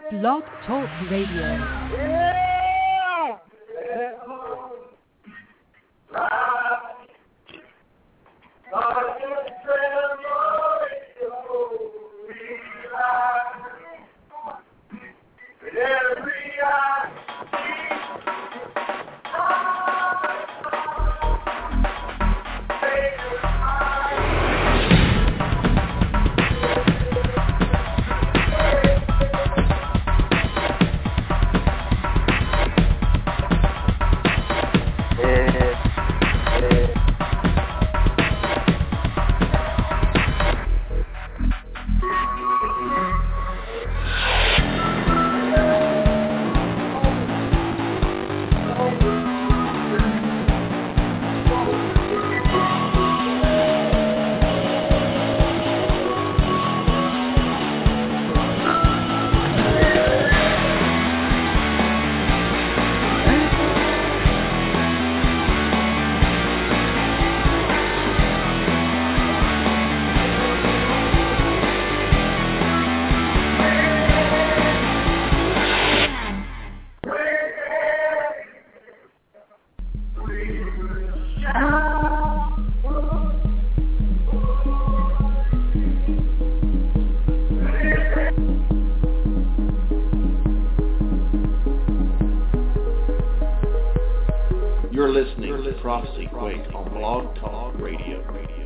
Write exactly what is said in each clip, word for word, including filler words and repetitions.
Blog Talk Radio. You're listening to Prophecy Quake on Blog Talk Radio.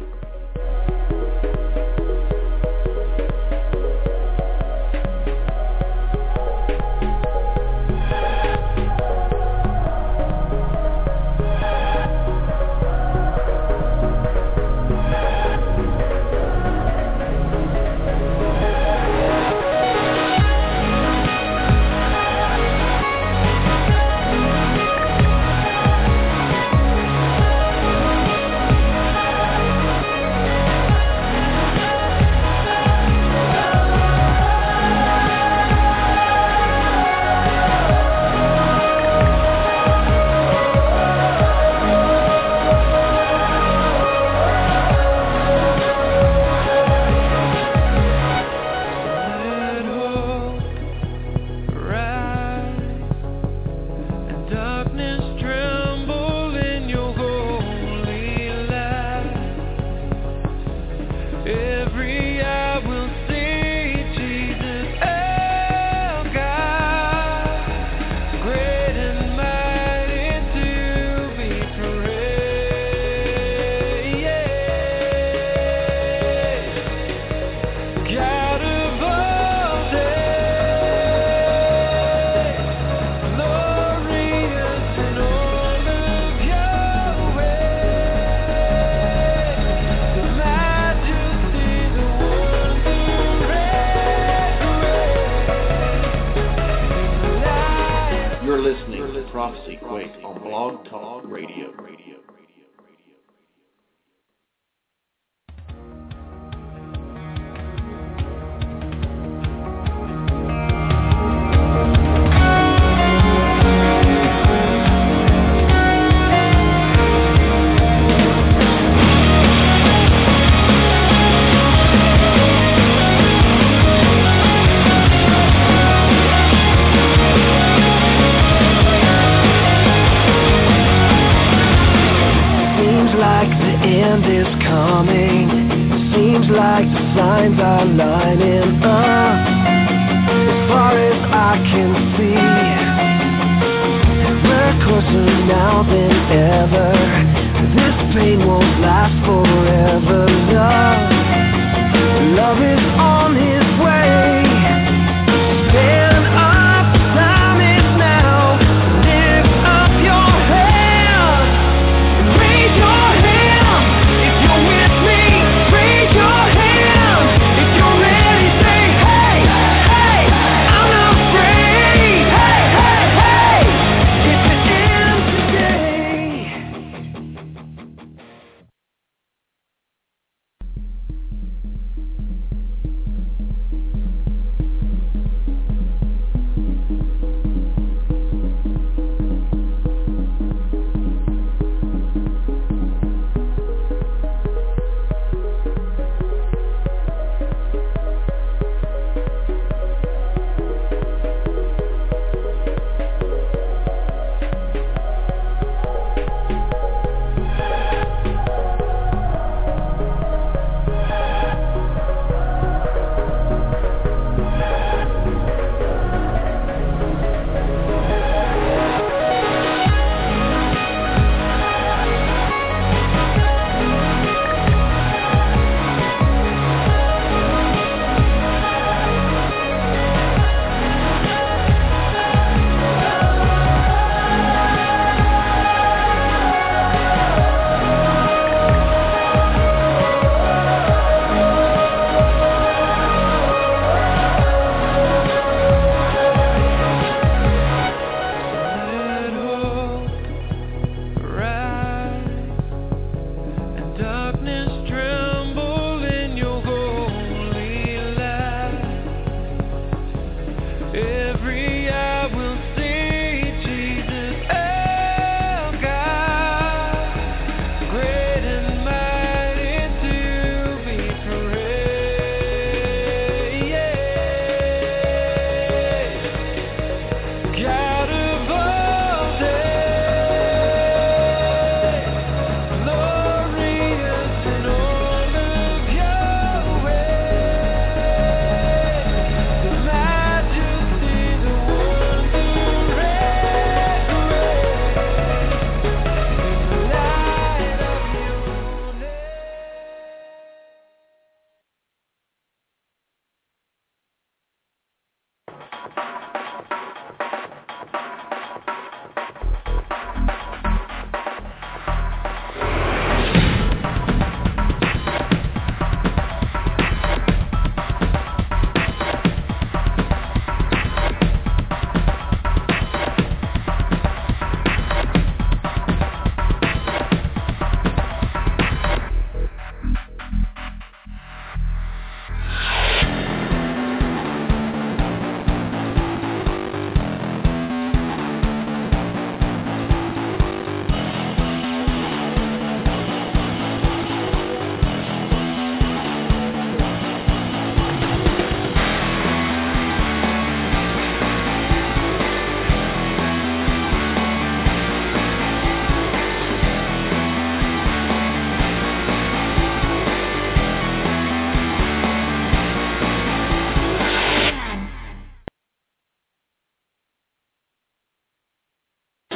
Prophecy Quake on Blog Talk Radio. Signs are lining up. As far as I can see, we're closer now than ever. This pain won't last forever. Love, love is on his way. Stand up, time is now. Lift up your hand and raise your hand. If you're with me, raise your hand.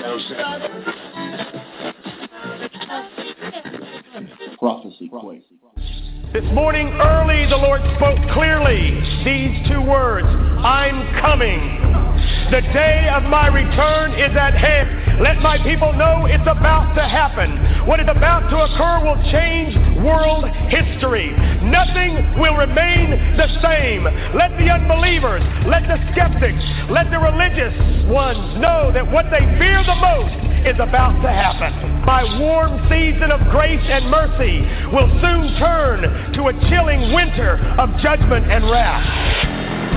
Prophecy Quake. This morning early, the Lord spoke clearly these two words, I'm coming. The day of my return is at hand. Let my people know it's about to happen. What is about to occur will change world history. Nothing will remain the same. Let the unbelievers, let the skeptics, let the religious ones know that what they fear the most is about to happen. My warm season of grace and mercy will soon turn to a chilling winter of judgment and wrath.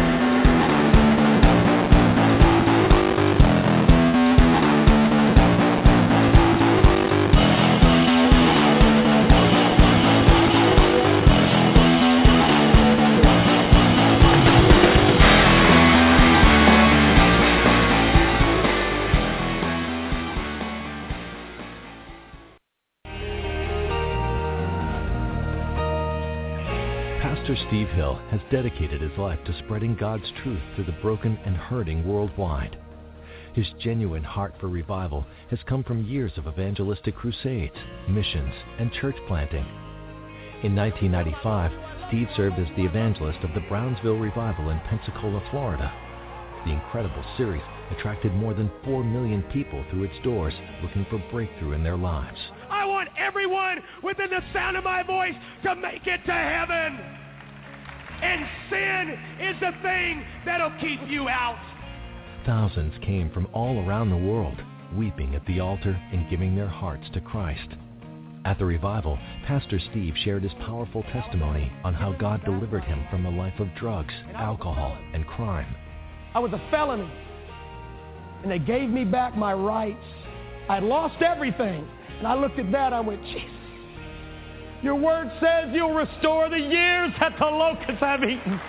Pastor Steve Hill has dedicated his life to spreading God's truth to the broken and hurting worldwide. His genuine heart for revival has come from years of evangelistic crusades, missions, and church planting. In nineteen ninety-five, Steve served as the evangelist of the Brownsville Revival in Pensacola, Florida. The incredible series attracted more than four million people through its doors looking for breakthrough in their lives. I want everyone within the sound of my voice to make it to heaven. And sin is the thing that'll keep you out. Thousands came from all around the world, weeping at the altar and giving their hearts to Christ. At the revival, Pastor Steve shared his powerful testimony on how God delivered him from a life of drugs, alcohol, and crime. I was a felony, and they gave me back my rights. I had lost everything, and I looked at that and I went, Jesus, your word says you'll restore the years that the locusts have eaten.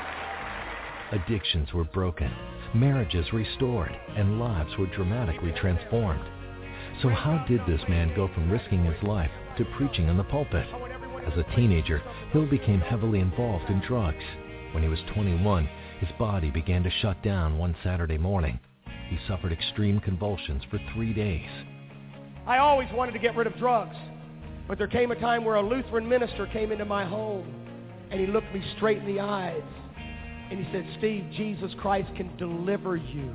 Addictions were broken, marriages restored, and lives were dramatically transformed. So how did this man go from risking his life to preaching in the pulpit? As a teenager, Hill became heavily involved in drugs. When he was twenty-one, his body began to shut down one Saturday morning. He suffered extreme convulsions for three days. I always wanted to get rid of drugs, but there came a time where a Lutheran minister came into my home, and he looked me straight in the eyes, and he said, Steve, Jesus Christ can deliver you.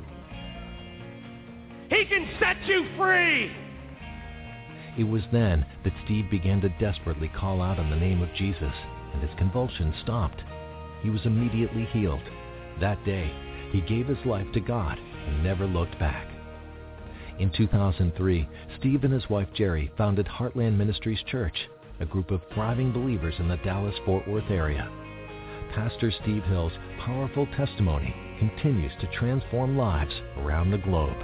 He can set you free. It was then that Steve began to desperately call out on the name of Jesus, and his convulsions stopped. He was immediately healed. That day, he gave his life to God and never looked back. In two thousand three, Steve and his wife Jerry founded Heartland Ministries Church, a group of thriving believers in the Dallas-Fort Worth area. Pastor Steve Hill's powerful testimony continues to transform lives around the globe.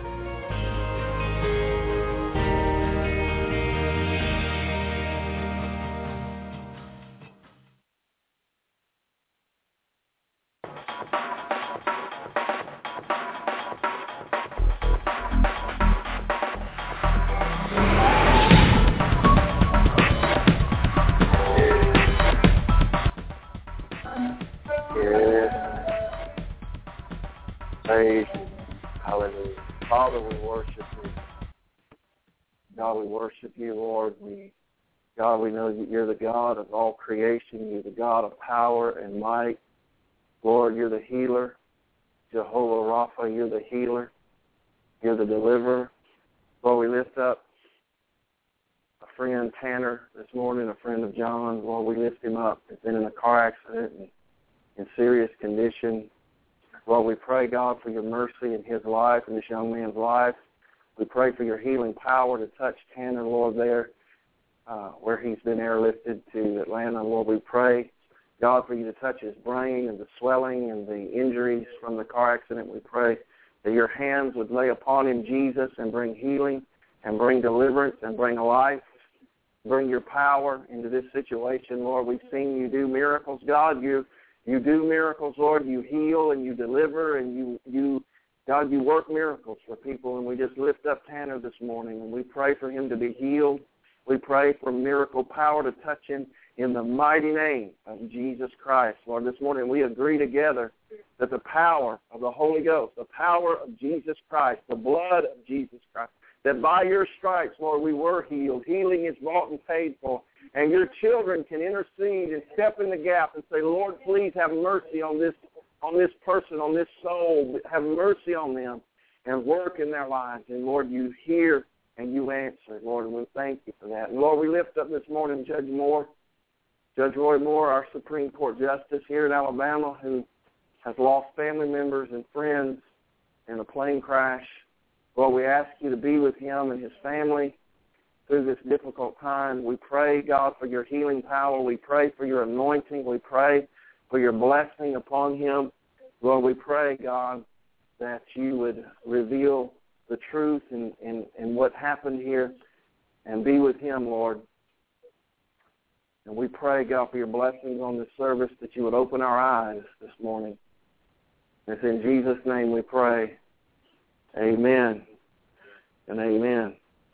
Worship you, Lord. We, God, we know that you're the God of all creation. You're the God of power and might. Lord, you're the healer. Jehovah Rapha, you're the healer. You're the deliverer. Lord, we lift up a friend, Tanner, this morning, a friend of John. Lord, we lift him up. He's been in a car accident and in serious condition. Lord, we pray, God, for your mercy in his life and this young man's life. We pray for your healing power to touch Tanner, Lord, there uh, where he's been airlifted to Atlanta. Lord, we pray, God, for you to touch his brain and the swelling and the injuries from the car accident. We pray that your hands would lay upon him, Jesus, and bring healing and bring deliverance and bring life. Bring your power into this situation, Lord. We've seen you do miracles, God. You you do miracles, Lord. You heal and you deliver and you you God, you work miracles for people, and we just lift up Tanner this morning, and we pray for him to be healed. We pray for miracle power to touch him in the mighty name of Jesus Christ. Lord, this morning we agree together that the power of the Holy Ghost, the power of Jesus Christ, the blood of Jesus Christ, that by your stripes, Lord, we were healed. Healing is bought and paid for. And your children can intercede and step in the gap and say, Lord, please have mercy on this on this person, on this soul. Have mercy on them and work in their lives. And, Lord, you hear and you answer, Lord, and we thank you for that. And, Lord, we lift up this morning Judge Moore, Judge Roy Moore, our Supreme Court Justice here in Alabama, who has lost family members and friends in a plane crash. Lord, we ask you to be with him and his family through this difficult time. We pray, God, for your healing power. We pray for your anointing. We pray for your blessing upon him. Lord, we pray, God, that you would reveal the truth in, in, in what happened here and be with him, Lord. And we pray, God, for your blessings on this service, that you would open our eyes this morning. It's in Jesus' name we pray. Amen and amen.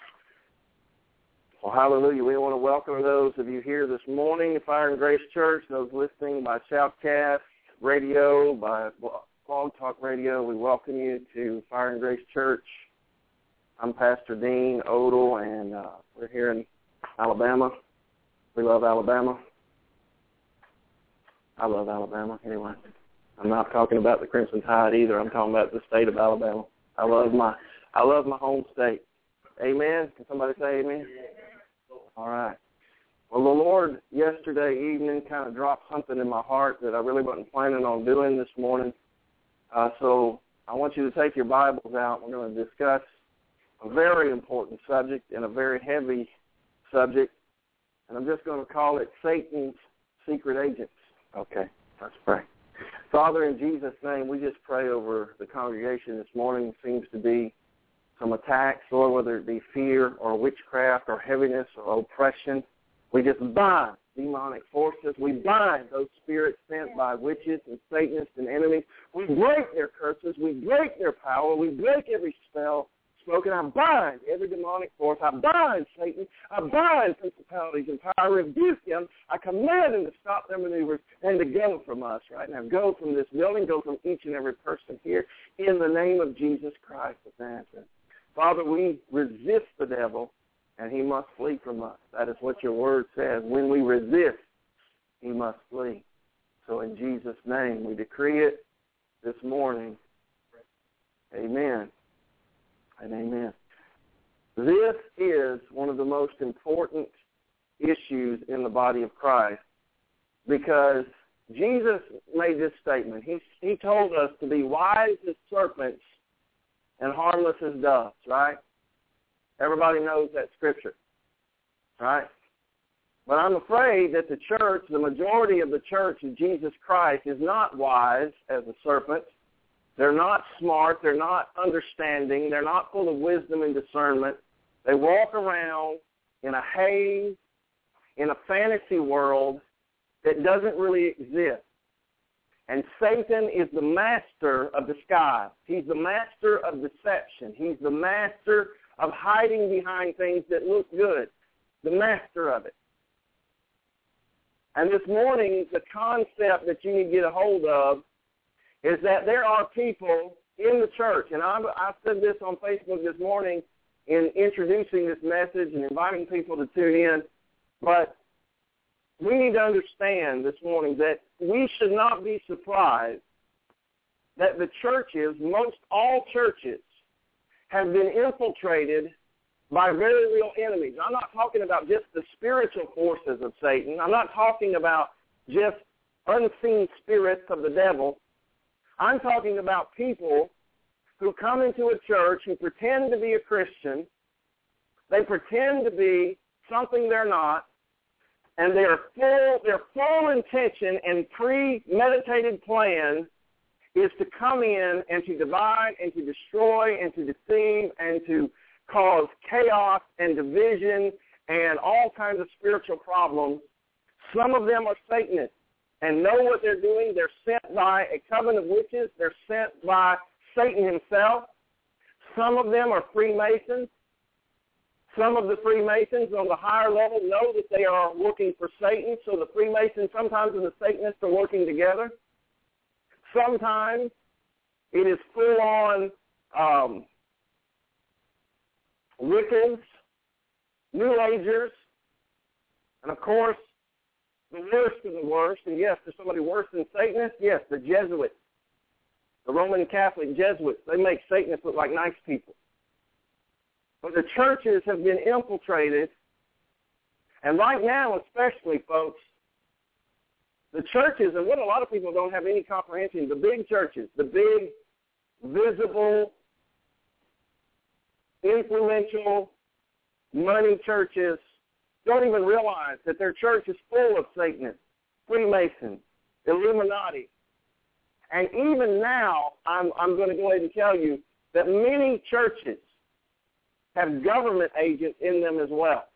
Well, hallelujah. We want to welcome those of you here this morning at Fire and Grace Church, those listening by Shoutcast Radio, by Blog Talk Radio. We welcome you to Fire and Grace Church. I'm Pastor Dean Odell, and uh, we're here in Alabama. We love Alabama. I love Alabama. Anyway, I'm not talking about the Crimson Tide either. I'm talking about the state of Alabama. I love my, I love my home state. Amen. Can somebody say amen? All right. Well, the Lord yesterday evening kind of dropped something in my heart that I really wasn't planning on doing this morning. Uh, so I want you to take your Bibles out. We're going to discuss a very important subject and a very heavy subject, and I'm just going to call it Satan's secret agents. Okay, let's pray. Father, in Jesus' name, we just pray over the congregation this morning. It seems to be some attacks, Lord, whether it be fear or witchcraft or heaviness or oppression. We just bind demonic forces. We bind those spirits sent by witches and Satanists and enemies. We break their curses. We break their power. We break every spell spoken. I bind every demonic force. I bind Satan. I bind principalities and power. I rebuke them. I command them to stop their maneuvers and to go from us right now. Go from this building. Go from each and every person here in the name of Jesus Christ of Nazareth. Father, we resist the devil, and he must flee from us. That is what your word says. When we resist, he must flee. So in Jesus' name, we decree it this morning. Amen and amen. This is one of the most important issues in the body of Christ, because Jesus made this statement. He, he told us to be wise as serpents and harmless as doves, right? Everybody knows that scripture, right? But I'm afraid that the church, the majority of the church of Jesus Christ, is not wise as a serpent. They're not smart. They're not understanding. They're not full of wisdom and discernment. They walk around in a haze, in a fantasy world that doesn't really exist. And Satan is the master of disguise. He's the master of deception. He's the master of hiding behind things that look good, the master of it. And this morning, the concept that you need to get a hold of is that there are people in the church, and I, I said this on Facebook this morning in introducing this message and inviting people to tune in, but we need to understand this morning that we should not be surprised that the churches, most all churches, have been infiltrated by very real enemies. I'm not talking about just the spiritual forces of Satan. I'm not talking about just unseen spirits of the devil. I'm talking about people who come into a church who pretend to be a Christian. They pretend to be something they're not, and their full, their full intention and premeditated plan is to come in and to divide and to destroy and to deceive and to cause chaos and division and all kinds of spiritual problems. Some of them are Satanists and know what they're doing. They're sent by a coven of witches. They're sent by Satan himself. Some of them are Freemasons. Some of the Freemasons on the higher level know that they are working for Satan, so the Freemasons sometimes and the Satanists are working together. Sometimes it is full-on um, Wiccans, New Agers, and of course, the worst of the worst, and yes, there's somebody worse than Satanists, yes, the Jesuits, the Roman Catholic Jesuits. They make Satanists look like nice people. But the churches have been infiltrated, and right now especially, folks, the churches, and what a lot of people don't have any comprehension, the big churches, the big, visible, influential, money churches, don't even realize that their church is full of Satanists, Freemasons, Illuminati. And even now, I'm, I'm going to go ahead and tell you that many churches have government agents in them as well.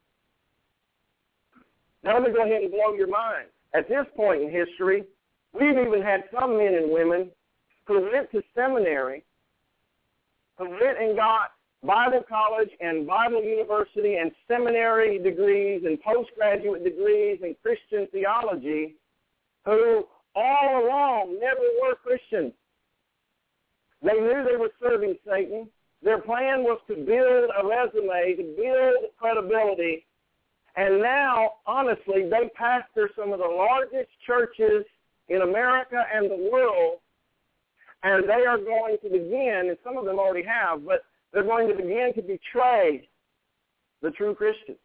Now let me go ahead and blow your mind. At this point in history, we've even had some men and women who went to seminary, who went and got Bible college and Bible university and seminary degrees and postgraduate degrees in Christian theology, who all along never were Christians. They knew they were serving Satan. Their plan was to build a resume, to build credibility, and now, honestly, they pastor some of the largest churches in America and the world, and they are going to begin, and some of them already have, but they're going to begin to betray the true Christians.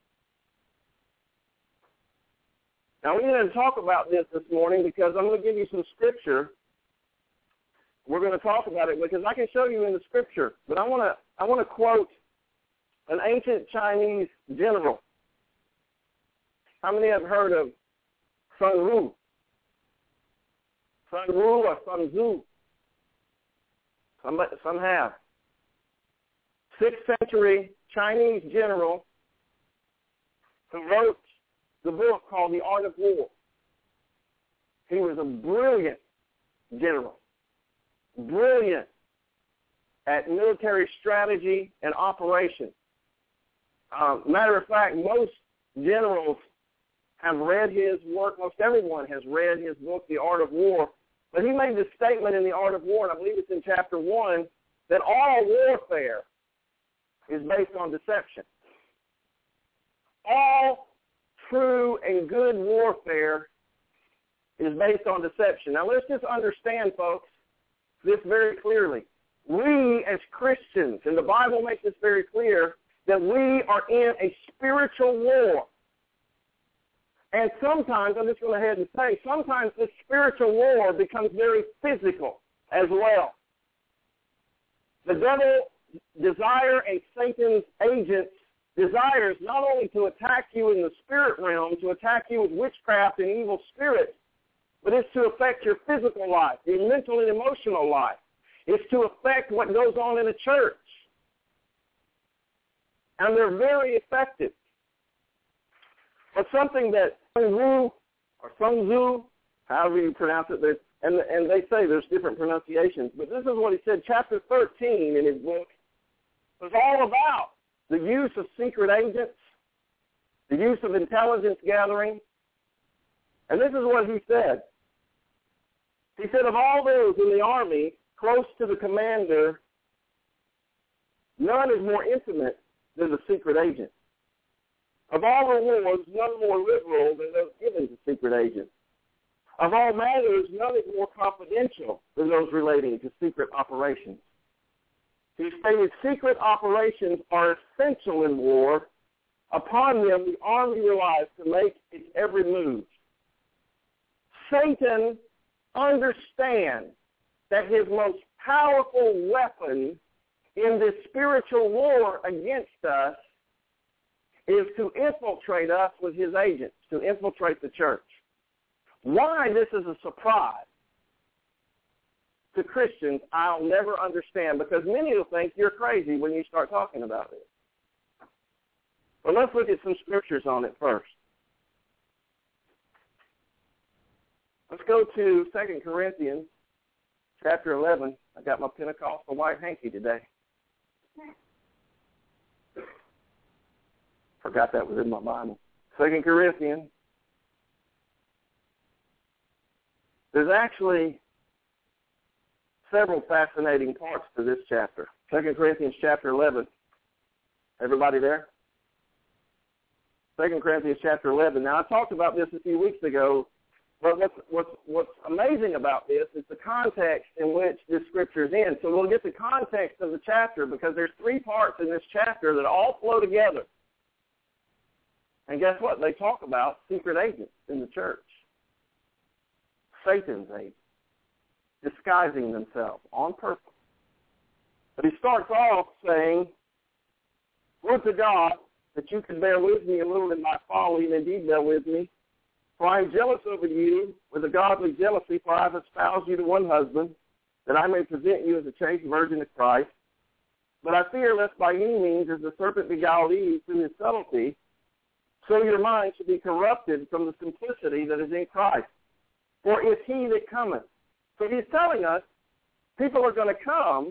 Now, we're going to talk about this this morning because I'm going to give you some scripture. We're going to talk about it because I can show you in the scripture, but I want to I want to quote an ancient Chinese general. How many have heard of Sun Wu? Sun Wu or Sun Tzu? Some, some have. Sixth century Chinese general who wrote the book called The Art of War. He was a brilliant general, brilliant at military strategy and operation. Um, matter of fact, most generals have read his work. Most everyone has read his book, The Art of War. But he made this statement in The Art of War, and I believe it's in chapter one, that all warfare is based on deception. All true and good warfare is based on deception. Now, let's just understand, folks, this very clearly. We as Christians, and the Bible makes this very clear, that we are in a spiritual war. And sometimes, I'm just going ahead and say, sometimes this spiritual war becomes very physical as well. The devil desire and Satan's agents desires not only to attack you in the spirit realm, to attack you with witchcraft and evil spirits, but it's to affect your physical life, your mental and emotional life. It's to affect what goes on in a church. And they're very effective. But something that Sun Tzu or Sun Tzu, however you pronounce it, and, and they say there's different pronunciations, but this is what he said, chapter thirteen in his book, was all about the use of secret agents, the use of intelligence gathering. And this is what he said. He said, of all those in the army close to the commander, none is more intimate than the secret agent. Of all rewards, none more liberal than those given to secret agents. Of all matters, none is more confidential than those relating to secret operations. He stated secret operations are essential in war. Upon them, the army relies to make its every move. Satan understands that his most powerful weapon in this spiritual war against us is to infiltrate us with his agents, to infiltrate the church. Why this is a surprise to Christians, I'll never understand, because many will think you're crazy when you start talking about it. But let's look at some scriptures on it first. Let's go to Second Corinthians chapter eleven. I got my Pentecostal white hanky today. Forgot that was in my Bible. Second Corinthians. There's actually several fascinating parts to this chapter. Second Corinthians chapter eleven. Everybody there? Second Corinthians chapter eleven. Now, I talked about this a few weeks ago, but what's, what's, what's amazing about this is the context in which this scripture is in. So we'll get the context of the chapter because there's three parts in this chapter that all flow together. And guess what? They talk about secret agents in the church. Satan's agents, disguising themselves on purpose. But he starts off saying, would to God that you could bear with me a little in my folly, and indeed bear with me. For I am jealous over you with a godly jealousy, for I have espoused you to one husband, that I may present you as a chaste virgin of Christ. But I fear lest by any means, as the serpent beguiled Eve through his subtlety, so your mind should be corrupted from the simplicity that is in Christ. For if he that cometh. So he's telling us people are going to come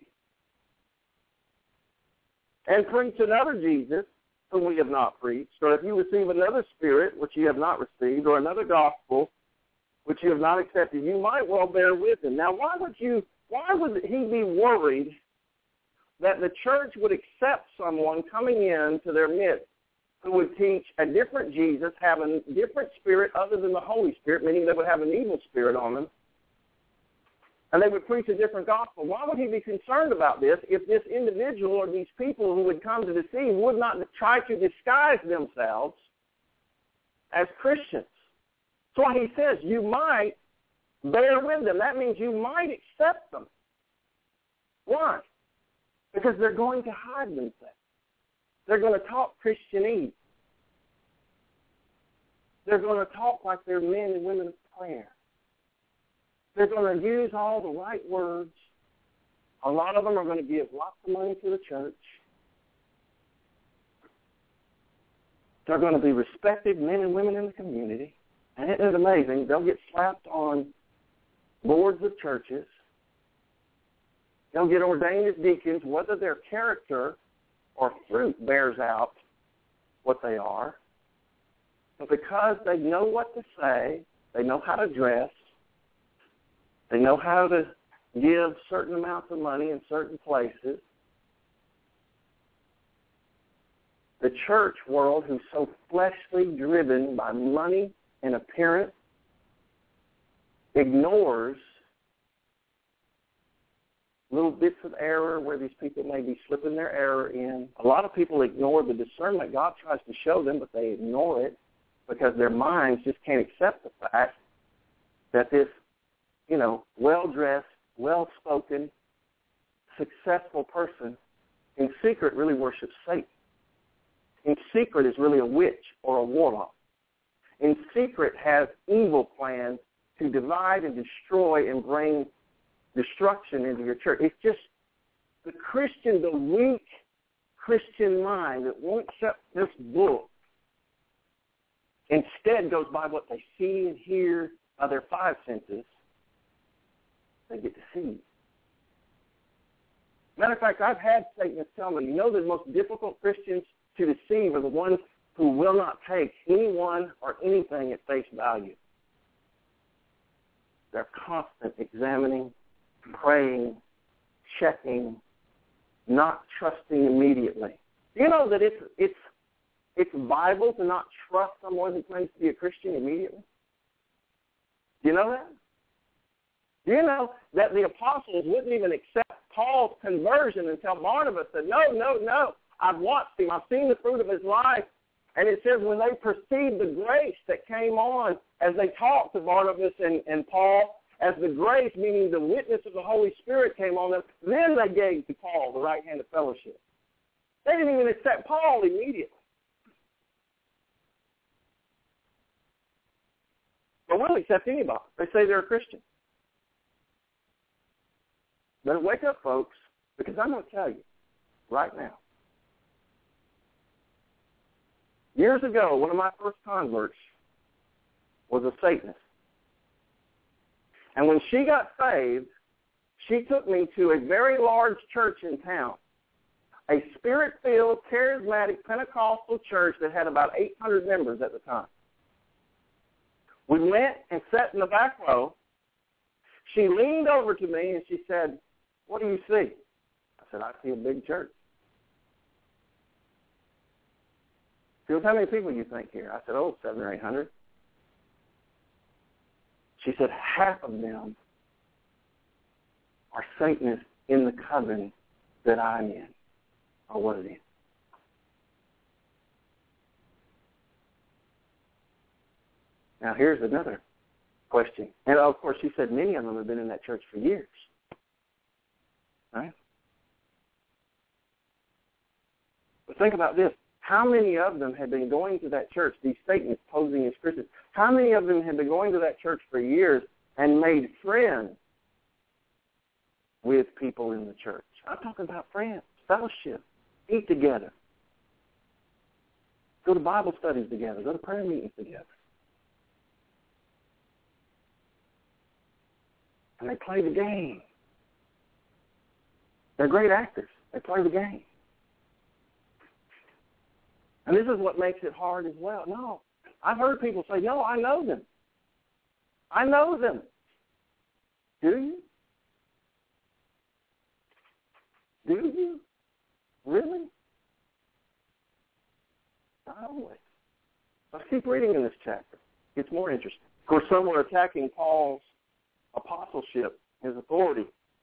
and preach another Jesus whom we have not preached, or if you receive another spirit which you have not received, or another gospel which you have not accepted, you might well bear with him. Now, why would you? Why would he be worried that the church would accept someone coming into their midst who would teach a different Jesus, have a different spirit other than the Holy Spirit, meaning they would have an evil spirit on them, and they would preach a different gospel? Why would he be concerned about this if this individual or these people who would come to deceive would not try to disguise themselves as Christians? So he says you might bear with them. That means you might accept them. Why? Because they're going to hide themselves. They're going to talk Christianese. They're going to talk like they're men and women of prayer. They're going to use all the right words. A lot of them are going to give lots of money to the church. They're going to be respected men and women in the community. And isn't it amazing? They'll get slapped on boards of churches. They'll get ordained as deacons, whether their character or fruit bears out what they are. But because they know what to say, they know how to dress, they know how to give certain amounts of money in certain places, the church world, who's so fleshly driven by money and appearance, ignores little bits of error where these people may be slipping their error in. A lot of people ignore the discernment God tries to show them, but they ignore it because their minds just can't accept the fact that this, you know, well-dressed, well-spoken, successful person in secret really worships Satan. In secret is really a witch or a warlock. In secret has evil plans to divide and destroy and bring destruction into your church. It's just the Christian, the weak Christian mind that won't accept this book, instead goes by what they see and hear by their five senses. They get deceived. Matter of fact, I've had Satanists tell me, you know, the most difficult Christians to deceive are the ones who will not take anyone or anything at face value. They're constant examining, praying, checking, not trusting immediately. You know that it's it's it's Bible to not trust someone who claims to be a Christian immediately? Do you know that? Do you know that the apostles wouldn't even accept Paul's conversion until Barnabas said, no, no, no, I've watched him, I've seen the fruit of his life. And it says when they perceived the grace that came on as they talked to Barnabas and, and Paul, as the grace, meaning the witness of the Holy Spirit, came on them, then they gave to Paul the right hand of fellowship. They didn't even accept Paul immediately. But we'll accept anybody. They say they're a Christian. Better wake up, folks, because I'm going to tell you right now. Years ago, one of my first converts was a Satanist. And when she got saved, she took me to a very large church in town, a spirit-filled, charismatic, Pentecostal church that had about eight hundred members at the time. We went and sat in the back row. She leaned over to me and she said, what do you see? I said, I see a big church. She goes, how many people do you think here? I said, oh, seven or eight hundred. She said, half of them are Satanists in the coven that I'm in, or was in. Now, here's another question. And, of course, she said many of them have been in that church for years. Right? But think about this. How many of them had been going to that church, these Satanists posing as Christians, how many of them had been going to that church for years and made friends with people in the church? I'm talking about friends, fellowship, eat together, go to Bible studies together, go to prayer meetings together. And they play the game. They're great actors. They play the game. And this is what makes it hard as well. No, I've heard people say, no, I know them. I know them. Do you? Do you? Really? Not always. Let's keep reading in this chapter. It's more interesting. Of course, some were attacking Paul's apostleship, his authority.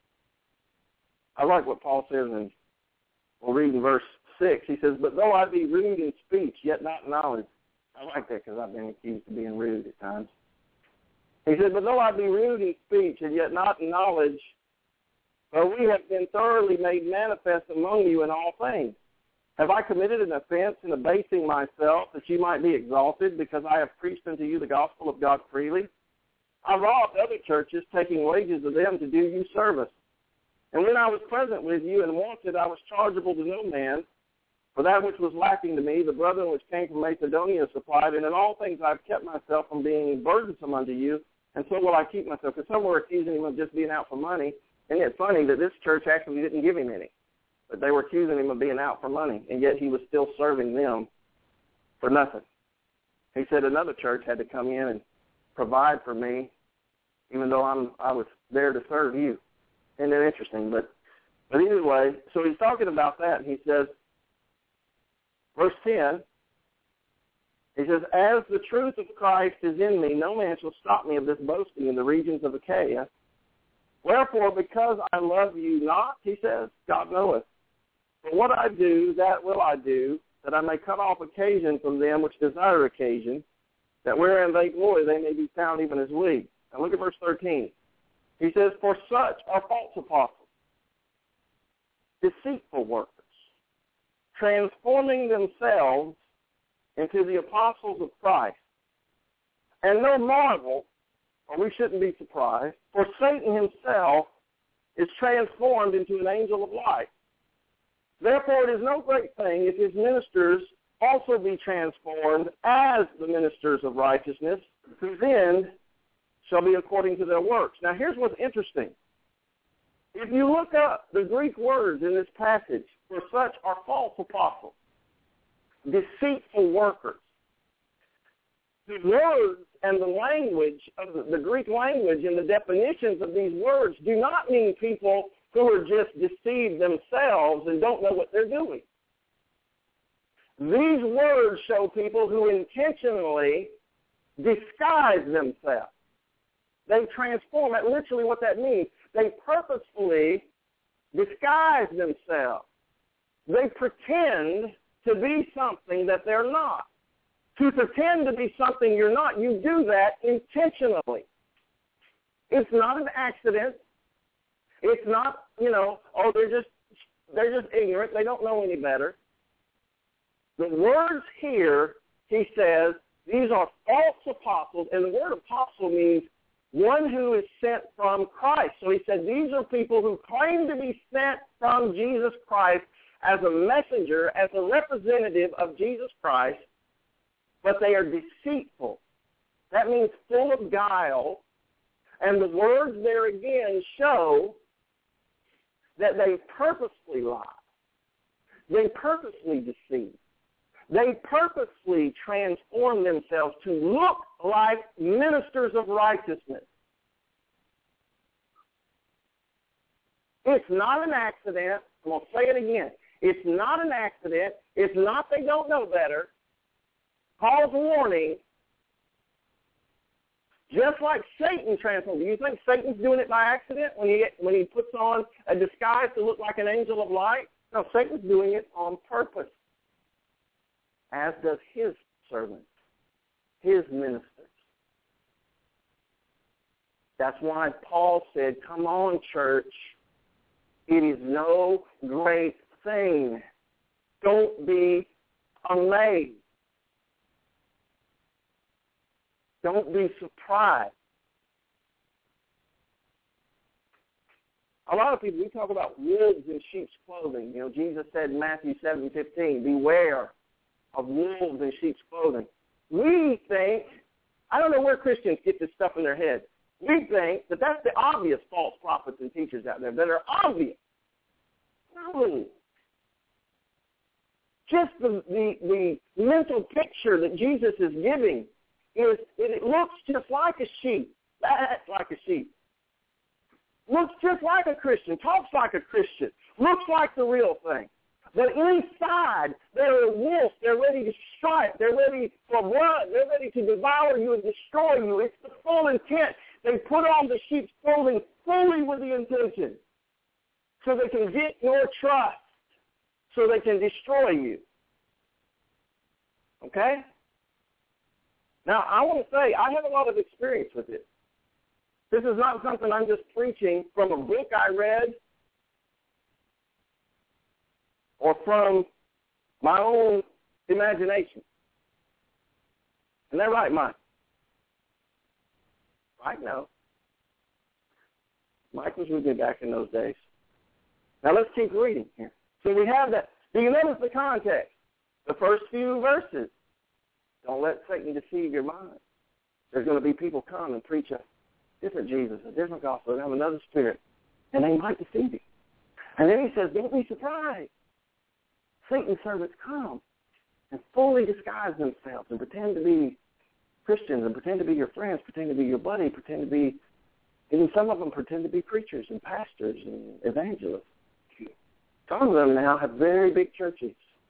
I like what Paul says, and we'll read in verse six. He says, but though I be rude in speech, yet not in knowledge. I like that because I've been accused of being rude at times. He said, but though I be rude in speech, and yet not in knowledge, but we have been thoroughly made manifest among you in all things. Have I committed an offense in abasing myself, that you might be exalted, because I have preached unto you the gospel of God freely? I robbed other churches, taking wages of them to do you service. And when I was present with you and wanted, I was chargeable to no man. For that which was lacking to me, the brethren which came from Macedonia supplied, and in all things I have kept myself from being burdensome unto you, and so will I keep myself. Because some were accusing him of just being out for money. Isn't it funny that this church actually didn't give him any? But they were accusing him of being out for money, and yet he was still serving them for nothing. He said another church had to come in and provide for me, even though I'm I was there to serve you. Isn't that interesting? But but anyway, so he's talking about that, and he says, verse ten, he says, as the truth of Christ is in me, no man shall stop me of this boasting in the regions of Achaia. Wherefore, because I love you not, he says, God knoweth. But what I do, that will I do, that I may cut off occasion from them which desire occasion, that wherein they glory they may be found even as we. Now look at verse thirteen. He says, for such are false apostles, deceitful workers, transforming themselves into the apostles of Christ. And no marvel, or we shouldn't be surprised, for Satan himself is transformed into an angel of light. Therefore, it is no great thing if his ministers also be transformed as the ministers of righteousness, whose end shall be according to their works. Now, here's what's interesting. If you look up the Greek words in this passage, for such are false apostles, deceitful workers. The words and the language of the, the Greek language and the definitions of these words do not mean people who are just deceived themselves and don't know what they're doing. These words show people who intentionally disguise themselves. They transform. That's literally what that means. They purposefully disguise themselves. They pretend to be something that they're not. To pretend to be something you're not, you do that intentionally. It's not an accident. It's not, you know, oh, they're just they're just ignorant. They don't know any better. The words here, he says, these are false apostles, and the word apostle means one who is sent from Christ. So he said these are people who claim to be sent from Jesus Christ as a messenger, as a representative of Jesus Christ, but they are deceitful. That means full of guile. And the words there again show that they purposely lie. They purposely deceive. They purposely transform themselves to look like ministers of righteousness. It's not an accident. I'm going to say it again. It's not an accident. It's not they don't know better. Paul's warning, just like Satan transformed. Do you think Satan's doing it by accident when he when he puts on a disguise to look like an angel of light? No, Satan's doing it on purpose, as does his servants, his ministers. That's why Paul said, come on, church, it is no great thing. Don't be amazed. Don't be surprised. A lot of people, we talk about wolves in sheep's clothing. You know, Jesus said in Matthew seven fifteen, beware of wolves in sheep's clothing. We think, I don't know where Christians get this stuff in their head. We think that that's the obvious false prophets and teachers out there that are obvious. No. Just the, the, the mental picture that Jesus is giving is it looks just like a sheep. That's like a sheep. Looks just like a Christian. Talks like a Christian. Looks like the real thing. But inside, they're wolves. They're ready to strike. They're ready for blood. They're ready to devour you and destroy you. It's the full intent. They put on the sheep's clothing fully with the intention so they can get your trust, so they can destroy you. Okay? Now, I want to say, I have a lot of experience with it. This is not something I'm just preaching from a book I read or from my own imagination. Isn't that right, Mike? Mike, no. Mike was with me back in those days. Now, let's keep reading here. So we have that. Do you notice the context? The first few verses. Don't let Satan deceive your mind. There's going to be people come and preach a different Jesus, a different gospel, and have another spirit, and they might deceive you. And then he says, don't be surprised. Satan's servants come and fully disguise themselves and pretend to be Christians and pretend to be your friends, pretend to be your buddy, pretend to be, even some of them pretend to be preachers and pastors and evangelists. Some of them now have very big churches.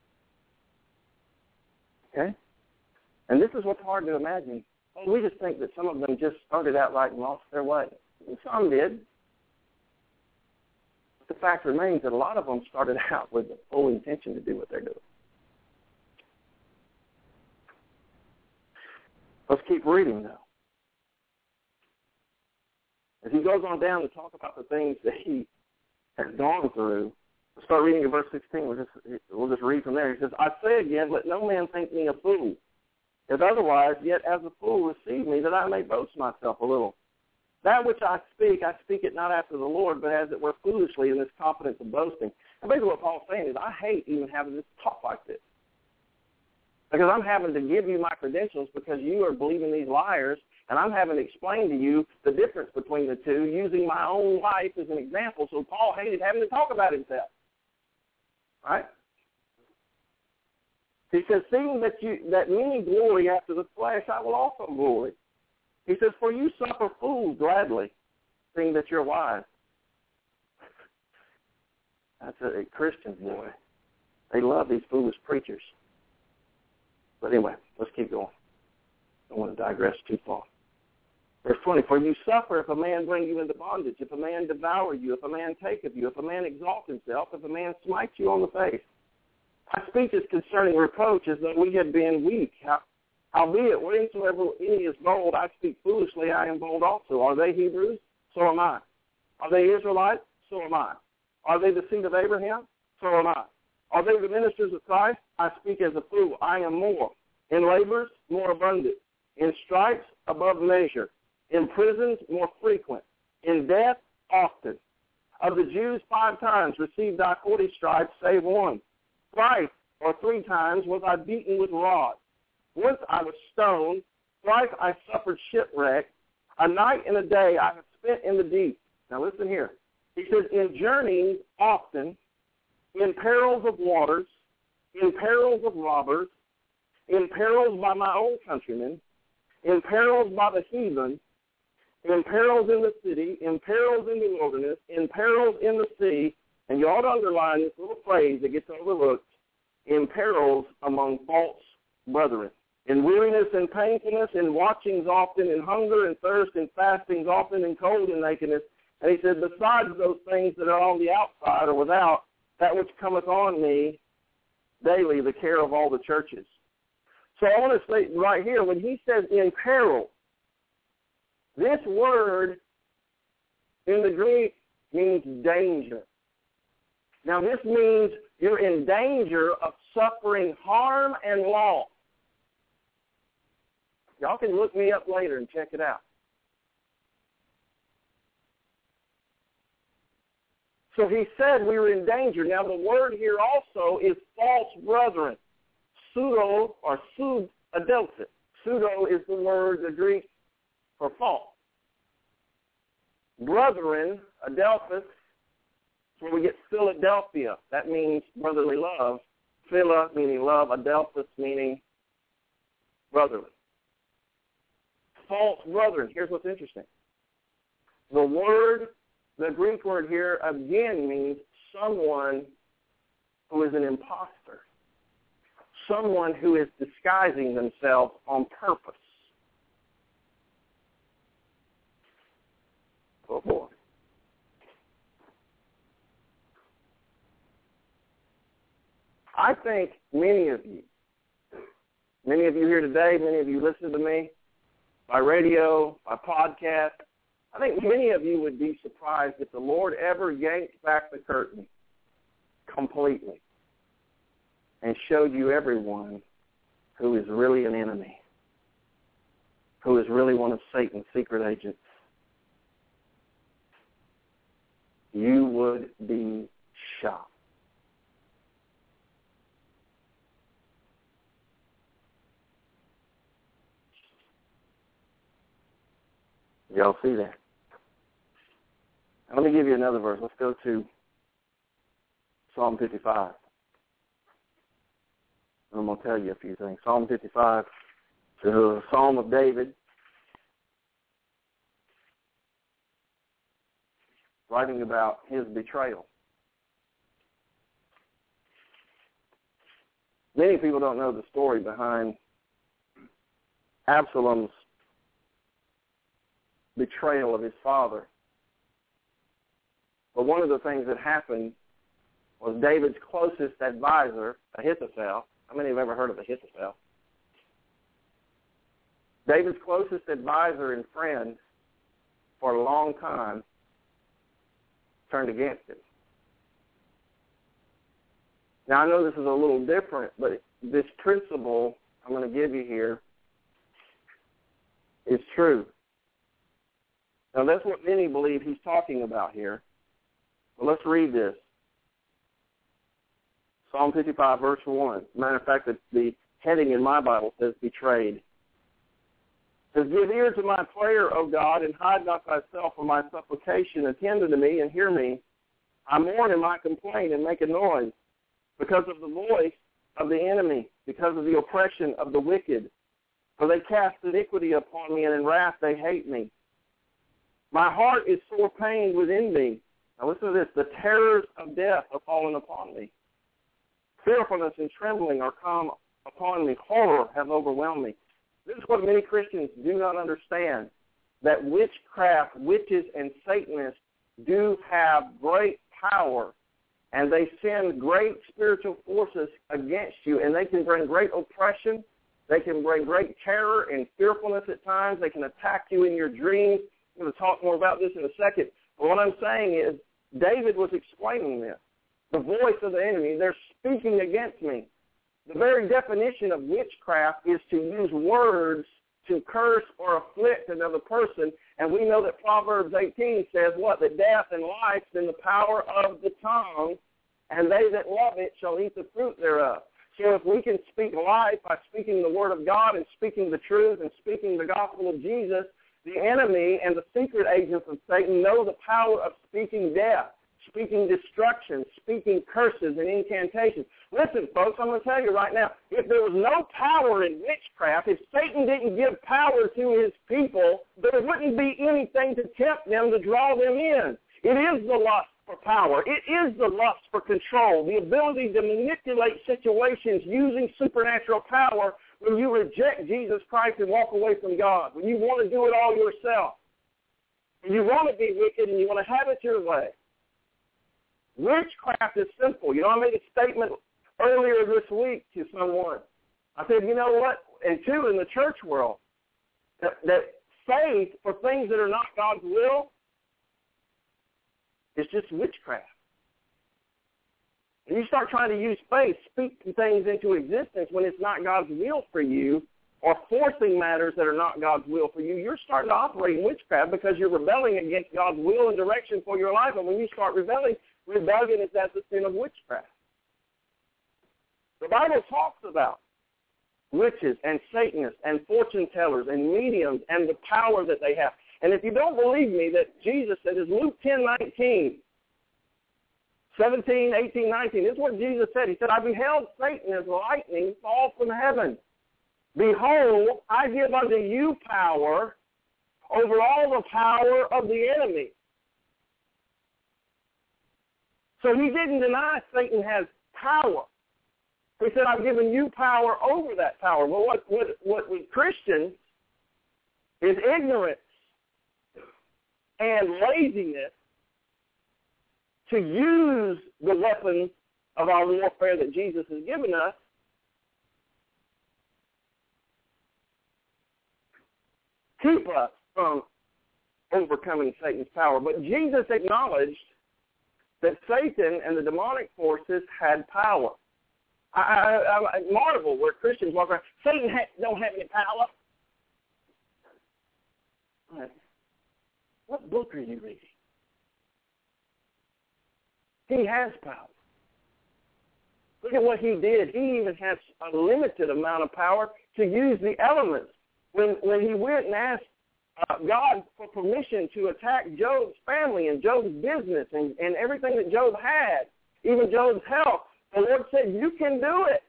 Okay? And this is what's hard to imagine. Well, we just think that some of them just started out right and lost their way. And some did. But the fact remains that a lot of them started out with the full intention to do what they're doing. Let's keep reading, though. As he goes on down to talk about the things that he has gone through, we'll start reading in verse sixteen. We'll just, we'll just read from there. He says, I say again, let no man think me a fool. If otherwise, yet as a fool receive me, that I may boast myself a little. That which I speak, I speak it not after the Lord, but as it were foolishly in this confidence of boasting. And basically what Paul's saying is, I hate even having this talk like this. Because I'm having to give you my credentials because you are believing these liars, and I'm having to explain to you the difference between the two using my own life as an example. So Paul hated having to talk about himself. Right? He says, seeing that you that many glory after the flesh, I will also glory. He says, for you suffer fools gladly, seeing that you're wise. That's a, a Christian boy. They love these foolish preachers. But anyway, let's keep going. I don't want to digress too far. Verse twenty, for you suffer if a man bring you into bondage, if a man devour you, if a man take of you, if a man exalt himself, if a man smite you on the face. My speech is concerning reproach as though we had been weak. How, howbeit, whensoever any is bold, I speak foolishly, I am bold also. Are they Hebrews? So am I. Are they Israelites? So am I. Are they the seed of Abraham? So am I. Are they the ministers of Christ? I speak as a fool. I am more. In labors, more abundant. In stripes, above measure. In prisons, more frequent. In death, often. Of the Jews, five times received I forty stripes, save one. Thrice or three times was I beaten with rods. Once I was stoned. Thrice I suffered shipwreck. A night and a day I have spent in the deep. Now listen here. He says, in journeyings often, in perils of waters, in perils of robbers, in perils by my own countrymen, in perils by the heathen, in perils in the city, in perils in the wilderness, in perils in the sea, and you ought to underline this little phrase that gets overlooked, in perils among false brethren. in weariness and painfulness, in watchings often, in hunger and thirst, in fastings often, in cold and nakedness. And he said, besides those things that are on the outside or without, that which cometh on me daily, the care of all the churches. So I want to say right here, when he says in peril, this word in the Greek means danger. Now this means you're in danger of suffering harm and loss. Y'all can look me up later and check it out. So he said we were in danger. Now the word here also is false brethren. Pseudo or pseudo-adelphus. Pseudo is the word, the Greek, for false. Brethren, adelphus, is where we get Philadelphia. That means brotherly love. Phila meaning love, adelphus meaning brotherly. False brethren. Here's what's interesting. The word, the Greek word here, again means someone who is an imposter. Someone who is disguising themselves on purpose. Oh, boy. I think many of you, many of you here today, many of you listen to me by radio, by podcast, I think many of you would be surprised if the Lord ever yanked back the curtain completely and showed you everyone who is really an enemy, who is really one of Satan's secret agents. You would be shocked. Y'all see that? Let me give you another verse. Let's go to Psalm fifty-five. And I'm going to tell you a few things. Psalm fifty-five is a psalm of David, writing about his betrayal. Many people don't know the story behind Absalom's betrayal of his father. But one of the things that happened was David's closest advisor, Ahithophel. How many have ever heard of Ahithophel? David's closest advisor and friend for a long time turned against him. Now, I know this is a little different, but this principle I'm going to give you here is true. Now, that's what many believe he's talking about here. But let's read this. Psalm fifty-five, verse one. Matter of fact, the, the heading in my Bible says betrayed. It says, give ear to my prayer, O God, and hide not thyself from my supplication. Attend unto me and hear me. I mourn in my complaint and make a noise because of the voice of the enemy, because of the oppression of the wicked. For they cast iniquity upon me, and in wrath they hate me. My heart is sore pained within me. Now listen to this. The terrors of death are fallen upon me. Fearfulness and trembling are come upon me. Horror have overwhelmed me. This is what many Christians do not understand, that witchcraft, witches, and Satanists do have great power, and they send great spiritual forces against you, and they can bring great oppression. They can bring great terror and fearfulness at times. They can attack you in your dreams. I'm going to talk more about this in a second. But what I'm saying is, David was explaining this. The voice of the enemy, they're speaking against me. The very definition of witchcraft is to use words to curse or afflict another person. And we know that Proverbs eighteen says what? That death and life is in the power of the tongue, and they that love it shall eat the fruit thereof. So if we can speak life by speaking the word of God and speaking the truth and speaking the gospel of Jesus, the enemy and the secret agents of Satan know the power of speaking death, speaking destruction, speaking curses and incantations. Listen, folks, I'm going to tell you right now, if there was no power in witchcraft, if Satan didn't give power to his people, there wouldn't be anything to tempt them to draw them in. It is the lust for power. It is the lust for control, the ability to manipulate situations using supernatural power when you reject Jesus Christ and walk away from God, when you want to do it all yourself, when you want to be wicked and you want to have it your way. Witchcraft is simple. You know, I made a statement earlier this week to someone. I said, you know what, and two, in the church world, that, that faith for things that are not God's will is just witchcraft. And you start trying to use faith, speak things into existence when it's not God's will for you, or forcing matters that are not God's will for you, you're starting to operate in witchcraft because you're rebelling against God's will and direction for your life. And when you start rebelling, rebellion is at the sin of witchcraft. The Bible talks about witches and Satanists and fortune tellers and mediums and the power that they have. And if you don't believe me that Jesus said, is Luke ten nineteen, seventeen, eighteen, nineteen, this is what Jesus said. He said, I beheld Satan as lightning fall from heaven. Behold, I give unto you power over all the power of the enemy. So he didn't deny Satan has power. He said, I've given you power over that power. But what, what, what with Christians is ignorance and laziness to use the weapons of our warfare that Jesus has given us keep us from overcoming Satan's power. But Jesus acknowledged that Satan and the demonic forces had power. I, I, I marvel where Christians walk around. Satan ha- don't have any power. Right. What book are you reading? He has power. Look at what he did. He even has a limited amount of power to use the elements. When when he went and asked uh, God for permission to attack Job's family and Job's business and, and everything that Job had, even Job's health, the Lord said, you can do it.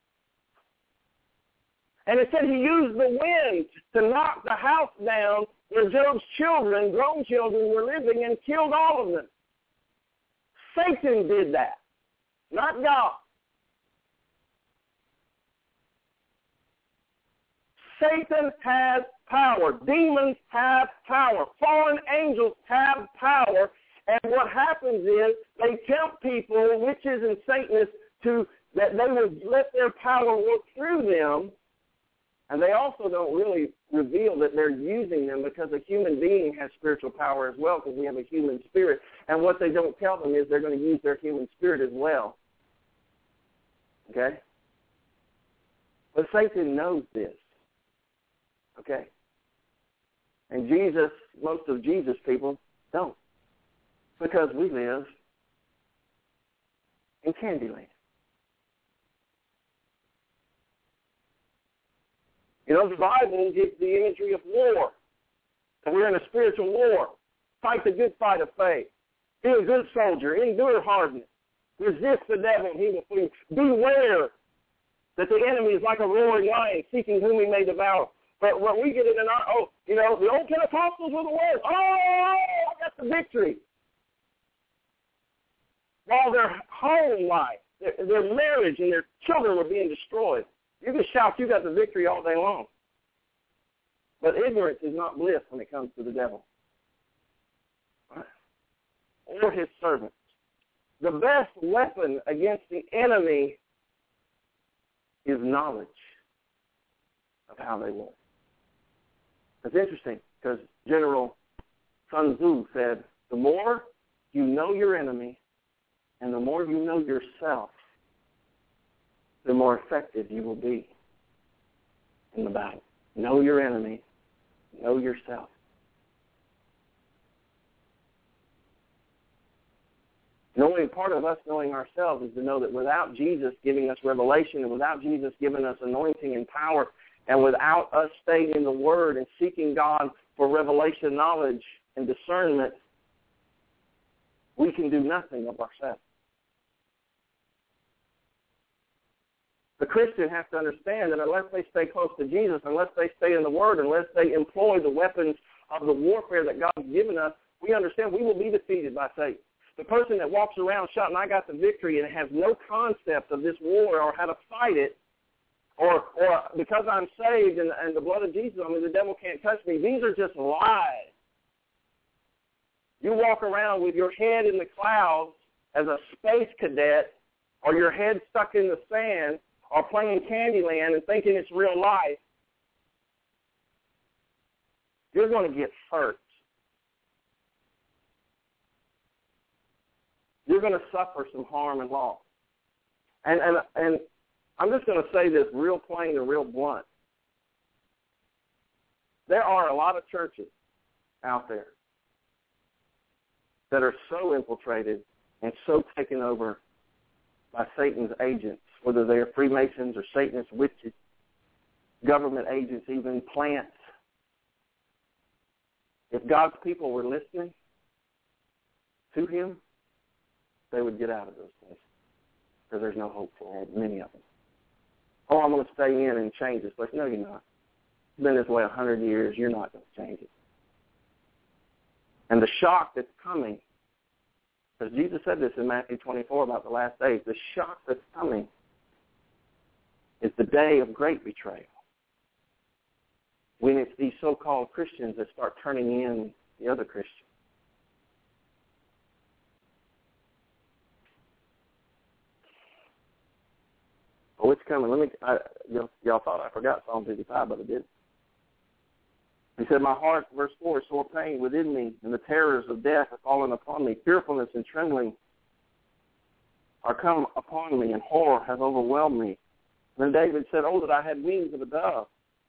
And it said he used the wind to knock the house down where Job's children, grown children, were living and killed all of them. Satan did that, not God. Satan has power. Demons have power. Fallen angels have power. And what happens is they tempt people, witches and Satanists, to that they will let their power work through them. And they also don't really reveal that they're using them because a human being has spiritual power as well because we have a human spirit. And what they don't tell them is they're going to use their human spirit as well. Okay? But Satan knows this. Okay? And Jesus, most of Jesus' people don't. Because we live in Candyland. You know, the Bible gives the imagery of war. And we're in a spiritual war. Fight the good fight of faith. Be a good soldier. Endure hardness. Resist the devil and he will flee. Beware that the enemy is like a roaring lion seeking whom he may devour. But when we get it in our, oh, you know, the old Pentecostals were the worst. Oh, I got the victory. While their home life, their, their marriage and their children were being destroyed. You can shout you got the victory all day long. But ignorance is not bliss when it comes to the devil. Right? Or his servants. The best weapon against the enemy is knowledge of how they work. It's interesting because General Sun Tzu said, the more you know your enemy and the more you know yourself, the more effective you will be in the battle. Know your enemy. Know yourself. Knowing, part of us knowing ourselves is to know that without Jesus giving us revelation and without Jesus giving us anointing and power and without us staying in the Word and seeking God for revelation, knowledge, and discernment, we can do nothing of ourselves. The Christian has to understand that unless they stay close to Jesus, unless they stay in the Word, unless they employ the weapons of the warfare that God's given us, we understand we will be defeated by Satan. The person that walks around shouting, I got the victory, and has no concept of this war or how to fight it, Or, or because I'm saved and, and the blood of Jesus on me, the devil can't touch me. These are just lies. You walk around with your head in the clouds as a space cadet, or your head stuck in the sand, or playing Candyland and thinking it's real life, you're going to get hurt. You're going to suffer some harm and loss. And, and, and I'm just going to say this real plain and real blunt. There are a lot of churches out there that are so infiltrated and so taken over by Satan's agents, whether they are Freemasons or Satanist witches, government agents, even plants. If God's people were listening to him, they would get out of those places because there's no hope for many of them. Oh, I'm going to stay in and change this place. No, you're not. It's been this way a hundred years. You're not going to change it. And the shock that's coming, because Jesus said this in Matthew twenty-four about the last days, the shock that's coming is the day of great betrayal, when it's these so-called Christians that start turning in the other Christians. Oh, it's coming. Let me. I, y'all, y'all thought I forgot Psalm fifty-five, but I didn't. He said, my heart, verse four, is sore pain within me, and the terrors of death have fallen upon me. Fearfulness and trembling are come upon me, and horror has overwhelmed me. Then David said, oh, that I had wings of a dove,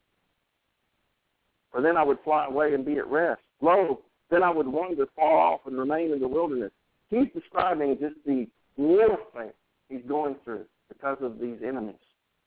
for then I would fly away and be at rest. Lo, then I would wander far off and remain in the wilderness. He's describing just the warfare he's going through because of these enemies.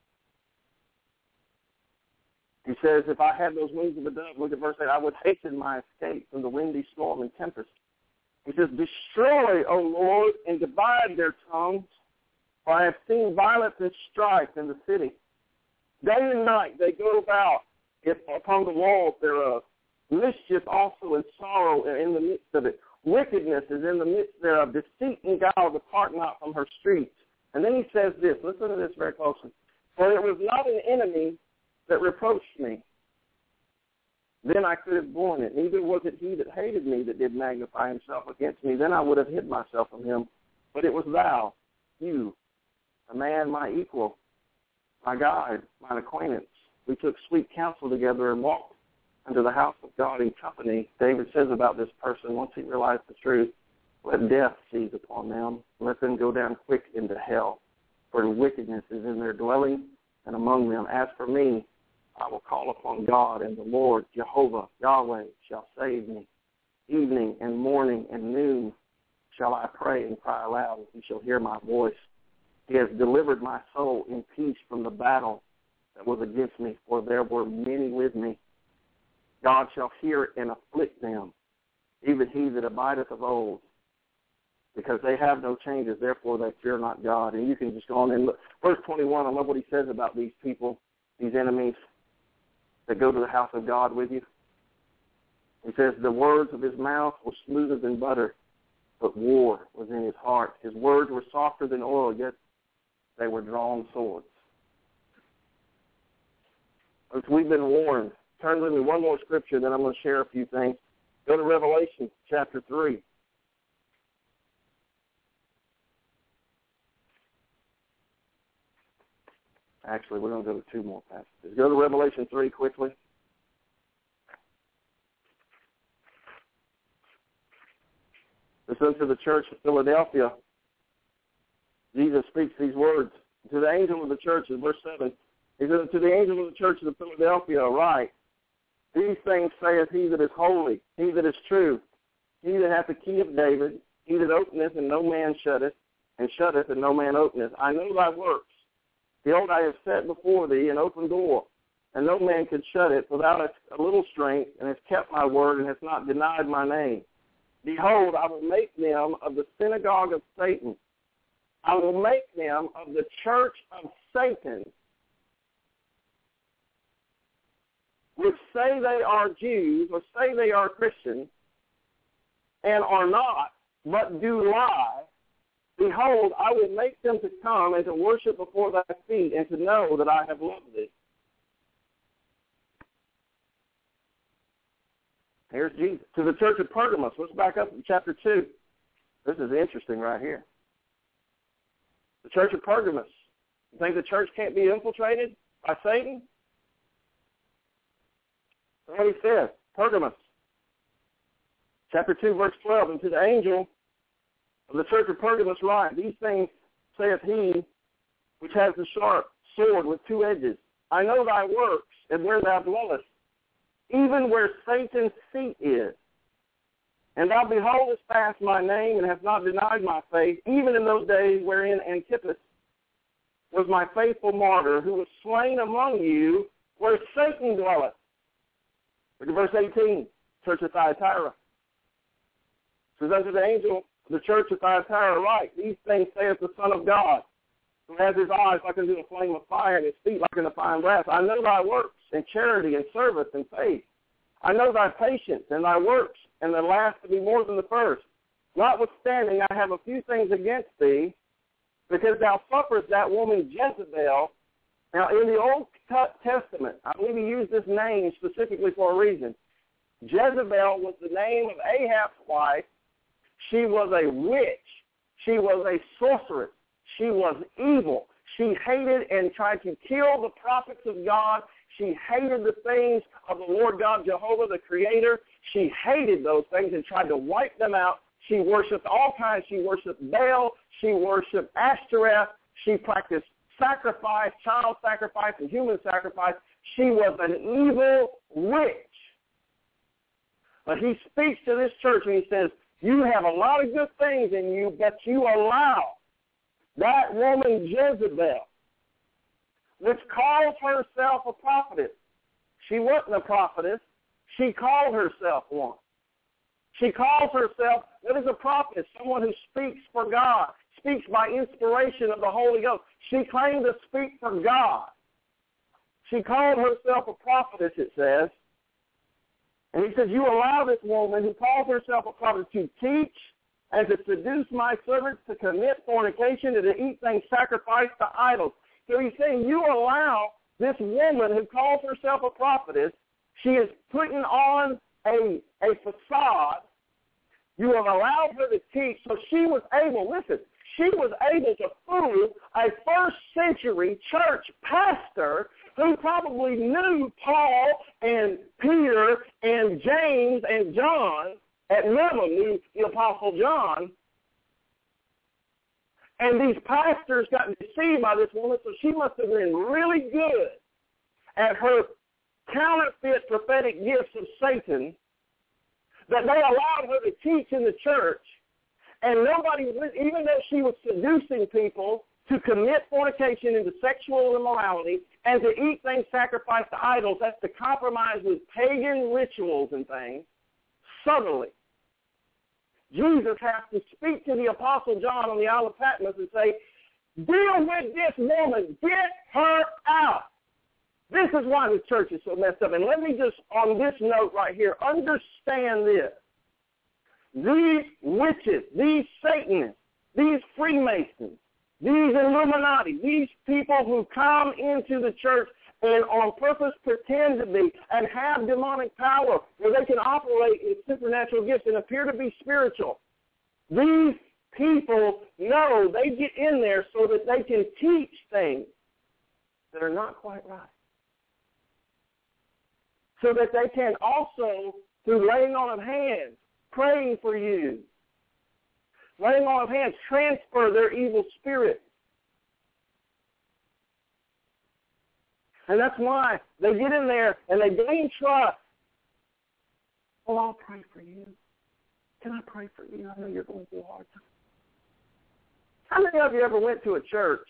He says, if I had those wings of a dove, look at verse eight, I would hasten my escape from the windy storm and tempest. He says, destroy, O Lord, and divide their tongues, for I have seen violence and strife in the city. Day and night they go about it upon the walls thereof. Mischief also and sorrow are in the midst of it. Wickedness is in the midst thereof. Deceit and guile depart not from her streets. And then he says this, listen to this very closely. For it was not an enemy that reproached me. Then I could have borne it. Neither was it he that hated me that did magnify himself against me. Then I would have hid myself from him. But it was thou, you, a man my equal, my guide, mine acquaintance. We took sweet counsel together and walked unto the house of God in company. David says about this person, once he realized the truth, let death seize upon them. Let them go down quick into hell. For wickedness is in their dwelling and among them. As for me, I will call upon God, and the Lord, Jehovah, Yahweh, shall save me. Evening and morning and noon shall I pray and cry aloud, and he shall hear my voice. He has delivered my soul in peace from the battle that was against me, for there were many with me. God shall hear and afflict them, even he that abideth of old, because they have no changes, therefore they fear not God. And you can just go on and look. Verse twenty-one, I love what he says about these people, these enemies that go to the house of God with you. He says, the words of his mouth were smoother than butter, but war was in his heart. His words were softer than oil, yet they were drawn swords. As we've been warned, turn with me one more scripture, then I'm going to share a few things. Go to Revelation chapter three. Actually, we're going to go to two more passages. Go to Revelation three quickly. This is to the church of Philadelphia. Jesus speaks these words. To the angel of the church, in verse seven, he says, to the angel of the church of Philadelphia, write, these things saith he that is holy, he that is true, he that hath the key of David, he that openeth and no man shutteth, and shutteth and no man openeth. I know thy works. Behold, I have set before thee an open door, and no man can shut it, for thou hast a little strength, and hast kept my word, and hast not denied my name. Behold, I will make them of the synagogue of Satan. I will make them of the church of Satan, which say they are Jews, or say they are Christians, and are not, but do lie. Behold, I will make them to come and to worship before thy feet and to know that I have loved thee. Here's Jesus. To the church of Pergamos. Let's back up to chapter two. This is interesting right here. The church of Pergamos. You think the church can't be infiltrated by Satan? That's what he says. Pergamos. Chapter two, verse twelve. And to the angel of the church of Pergamos write, these things saith he which has the sharp sword with two edges. I know thy works and where thou dwellest, even where Satan's seat is. And thou beholdest fast my name, and hast not denied my faith, even in those days wherein Antipas was my faithful martyr, who was slain among you, where Satan dwelleth. Look at verse eighteen, church of Thyatira. It says, unto the angel of the church of Thyatira write, these things saith the Son of God, who has his eyes like unto a flame of fire, and his feet like unto fine brass. I know thy works, and charity, and service, and faith. I know thy patience, and thy works, and the last to be more than the first. Notwithstanding, I have a few things against thee, because thou sufferest that woman Jezebel. Now, in the Old Testament, I believe he used this name specifically for a reason. Jezebel was the name of Ahab's wife. She was a witch. She was a sorceress. She was evil. She hated and tried to kill the prophets of God. She hated the things of the Lord God Jehovah, the Creator. She hated those things and tried to wipe them out. She worshipped all kinds. She worshipped Baal. She worshipped Ashtoreth. She practiced sacrifice, child sacrifice, and human sacrifice. She was an evil witch. But he speaks to this church and he says, you have a lot of good things in you, but you allow that woman Jezebel, which calls herself a prophetess. She wasn't a prophetess. She called herself one. She calls herself, what is a prophet? Someone who speaks for God, speaks by inspiration of the Holy Ghost. She claimed to speak for God. She called herself a prophetess, it says. And he says, you allow this woman who calls herself a prophet to teach and to seduce my servants to commit fornication and to eat things sacrificed to idols. So he's saying you allow this woman who calls herself a prophetess, she is putting on a, a facade. You have allowed her to teach, so she was able, listen, she was able to fool a first century church pastor who probably knew Paul and Peter and James and John, at minimum knew the Apostle John. And these pastors got deceived by this woman, so she must have been really good at her counterfeit prophetic gifts of Satan, that they allowed her to teach in the church, and nobody, even though she was seducing people to commit fornication into sexual immorality and to eat things sacrificed to idols, that's to compromise with pagan rituals and things, subtly. Jesus has to speak to the Apostle John on the Isle of Patmos and say, deal with this woman. Get her out. This is why the church is so messed up. And let me just, on this note right here, understand this. These witches, these Satanists, these Freemasons, these Illuminati, these people who come into the church and on purpose pretend to be and have demonic power where they can operate in supernatural gifts and appear to be spiritual. These people know they get in there so that they can teach things that are not quite right. So that they can also, through laying on of hands, praying for you, laying on of hands, transfer their evil spirit. And that's why they get in there and they gain trust. Oh, I'll pray for you. Can I pray for you? I know you're going through a hard time. How many of you ever went to a church,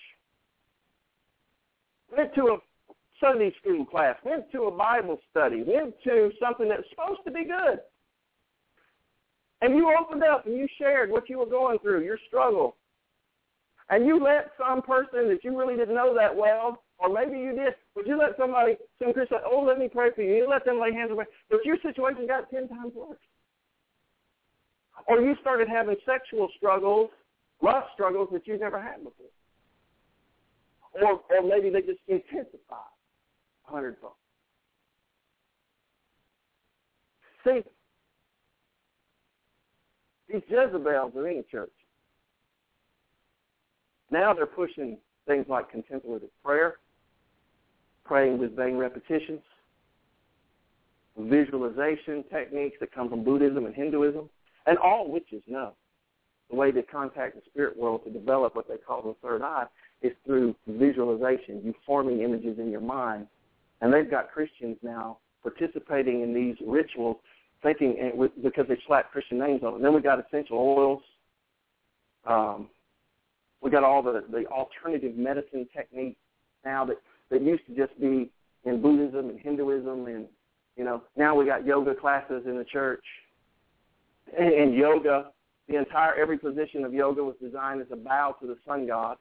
went to a Sunday school class, went to a Bible study, went to something that's supposed to be good, and you opened up and you shared what you were going through, your struggle, and you let some person that you really didn't know that well, or maybe you did, but you let somebody, some Christian, oh, let me pray for you. You let them lay hands on you, but your situation got ten times worse. Or you started having sexual struggles lust struggles that you've never had before. Or, or maybe they just intensify a hundredfold. See, these Jezebels are in the church. Now they're pushing things like contemplative prayer, praying with vain repetitions, visualization techniques that come from Buddhism and Hinduism, and all witches know the way to contact the spirit world to develop what they call the third eye is through visualization, you forming images in your mind. And they've got Christians now participating in these rituals, thinking because they slap Christian names on it. And then we got essential oils. Um, we got all the, the alternative medicine techniques now that, that used to just be in Buddhism and Hinduism, and you know now we got yoga classes in the church. And, and yoga, the entire every position of yoga was designed as a bow to the sun god.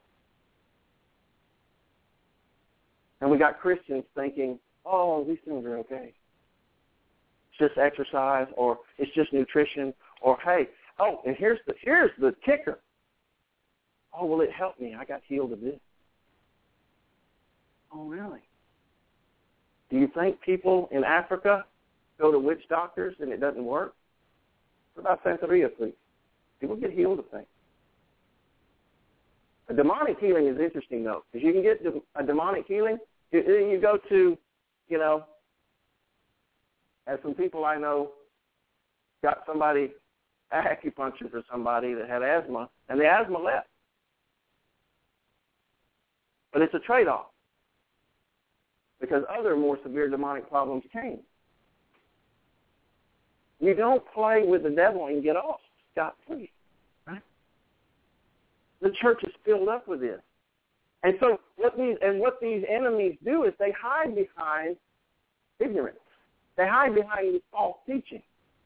And we got Christians thinking, oh, these things are okay. It's just exercise, or it's just nutrition, or hey, oh, and here's the here's the kicker. Oh, well, it helped me. I got healed of this. Oh, really? Do you think people in Africa go to witch doctors and it doesn't work? What about Santeria, please? People get healed of things. A demonic healing is interesting, though, because you can get a demonic healing. You, you go to, you know, as some people I know got somebody acupuncture for somebody that had asthma, and the asthma left. But it's a trade-off because other more severe demonic problems came. You don't play with the devil and get off scot-free, right? The church is filled up with this. And so what these and what these enemies do is they hide behind ignorance. They hide behind this false teaching.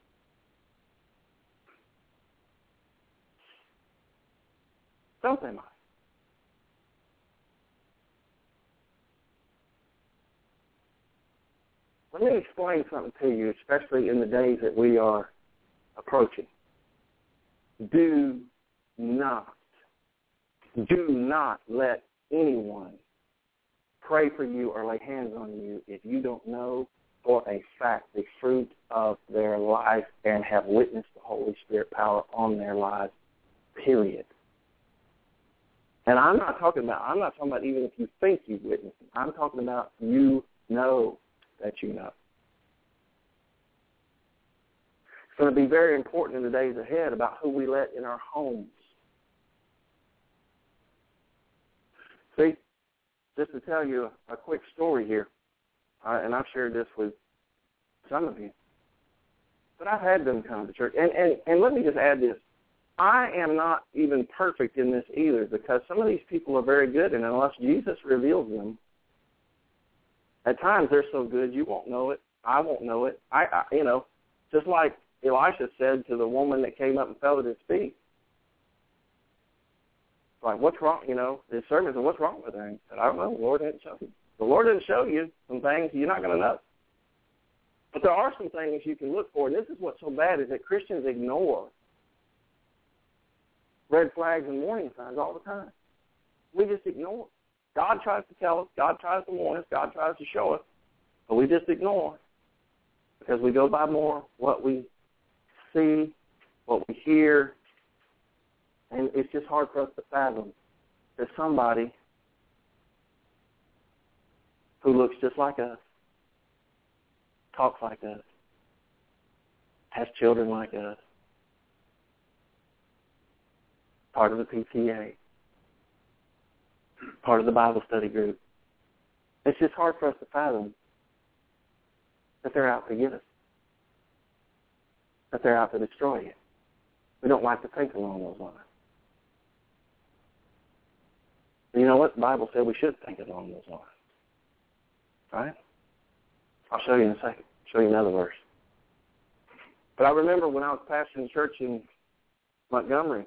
Don't they, Mike? Let me explain something to you, especially in the days that we are approaching. Do not, do not let anyone pray for you or lay hands on you if you don't know for a fact the fruit of their life and have witnessed the Holy Spirit power on their lives, period. And I'm not talking about, I'm not talking about even if you think you've witnessed it. I'm talking about you know that you know. It's going to be very important in the days ahead about who we let in our homes. See, just to tell you a, a quick story here, uh, and I've shared this with some of you, but I've had them come to church. And, and, and let me just add this. I am not even perfect in this either because some of these people are very good, and unless Jesus reveals them, at times they're so good you won't know it. I won't know it. I, I you know, just like Elisha said to the woman that came up and fell at his feet. Like, what's wrong? You know, his servant said, what's wrong with her? And he said, I don't know. The Lord didn't show you. The Lord didn't show you some things you're not going to know. But there are some things you can look for, and this is what's so bad is that Christians ignore red flags and warning signs all the time. We just ignore. God tries to tell us. God tries to warn us. God tries to show us. But we just ignore because we go by more what we see, what we hear, and it's just hard for us to fathom that somebody who looks just like us, talks like us, has children like us, part of the P T A, part of the Bible study group. It's just hard for us to fathom that they're out to get us, that they're out to destroy you. We don't like to think along those lines. You know what? The Bible said we should think along those lines. Right? I'll show you in a second. Show you another verse. But I remember when I was pastoring church in Montgomery,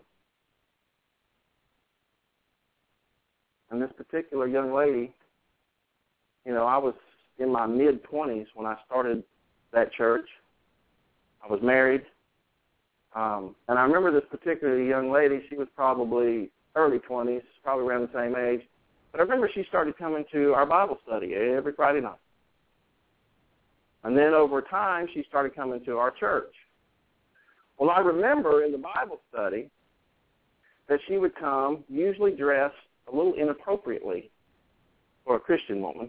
and this particular young lady, you know, I was in my mid-twenties when I started that church. I was married. Um, and I remember this particular young lady. She was probably early twenties, probably around the same age. But I remember she started coming to our Bible study every Friday night. And then over time, she started coming to our church. Well, I remember in the Bible study that she would come, usually dressed a little inappropriately for a Christian woman.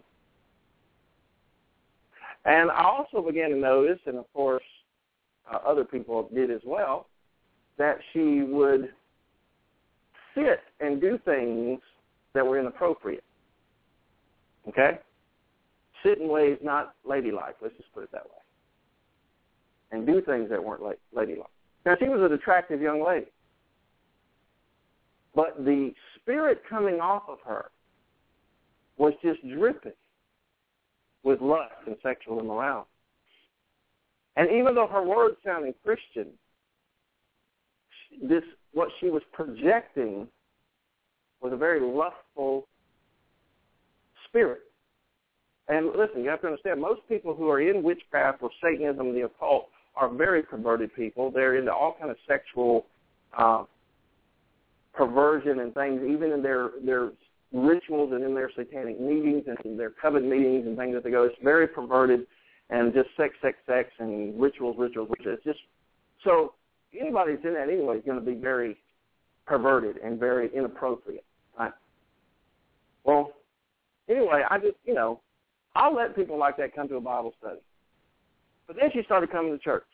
And I also began to notice, and of course uh, other people did as well, that she would sit and do things that were inappropriate. Okay? Sit in ways not ladylike, let's just put it that way. And do things that weren't ladylike. Now, she was an attractive young lady. But the spirit coming off of her was just dripping with lust and sexual immorality. And even though her words sounded Christian, this what she was projecting was a very lustful spirit. And listen, you have to understand, most people who are in witchcraft or Satanism, the occult, are very perverted people. They're into all kind of sexual uh, perversion and things, even in their, their rituals and in their satanic meetings and their coven meetings and things that they go. It's very perverted and just sex, sex, sex, and rituals, rituals, rituals. It's just so anybody that's in that anyway is going to be very perverted and very inappropriate. Right? Well, anyway, I just, you know, I'll let people like that come to a Bible study. But then she started coming to church.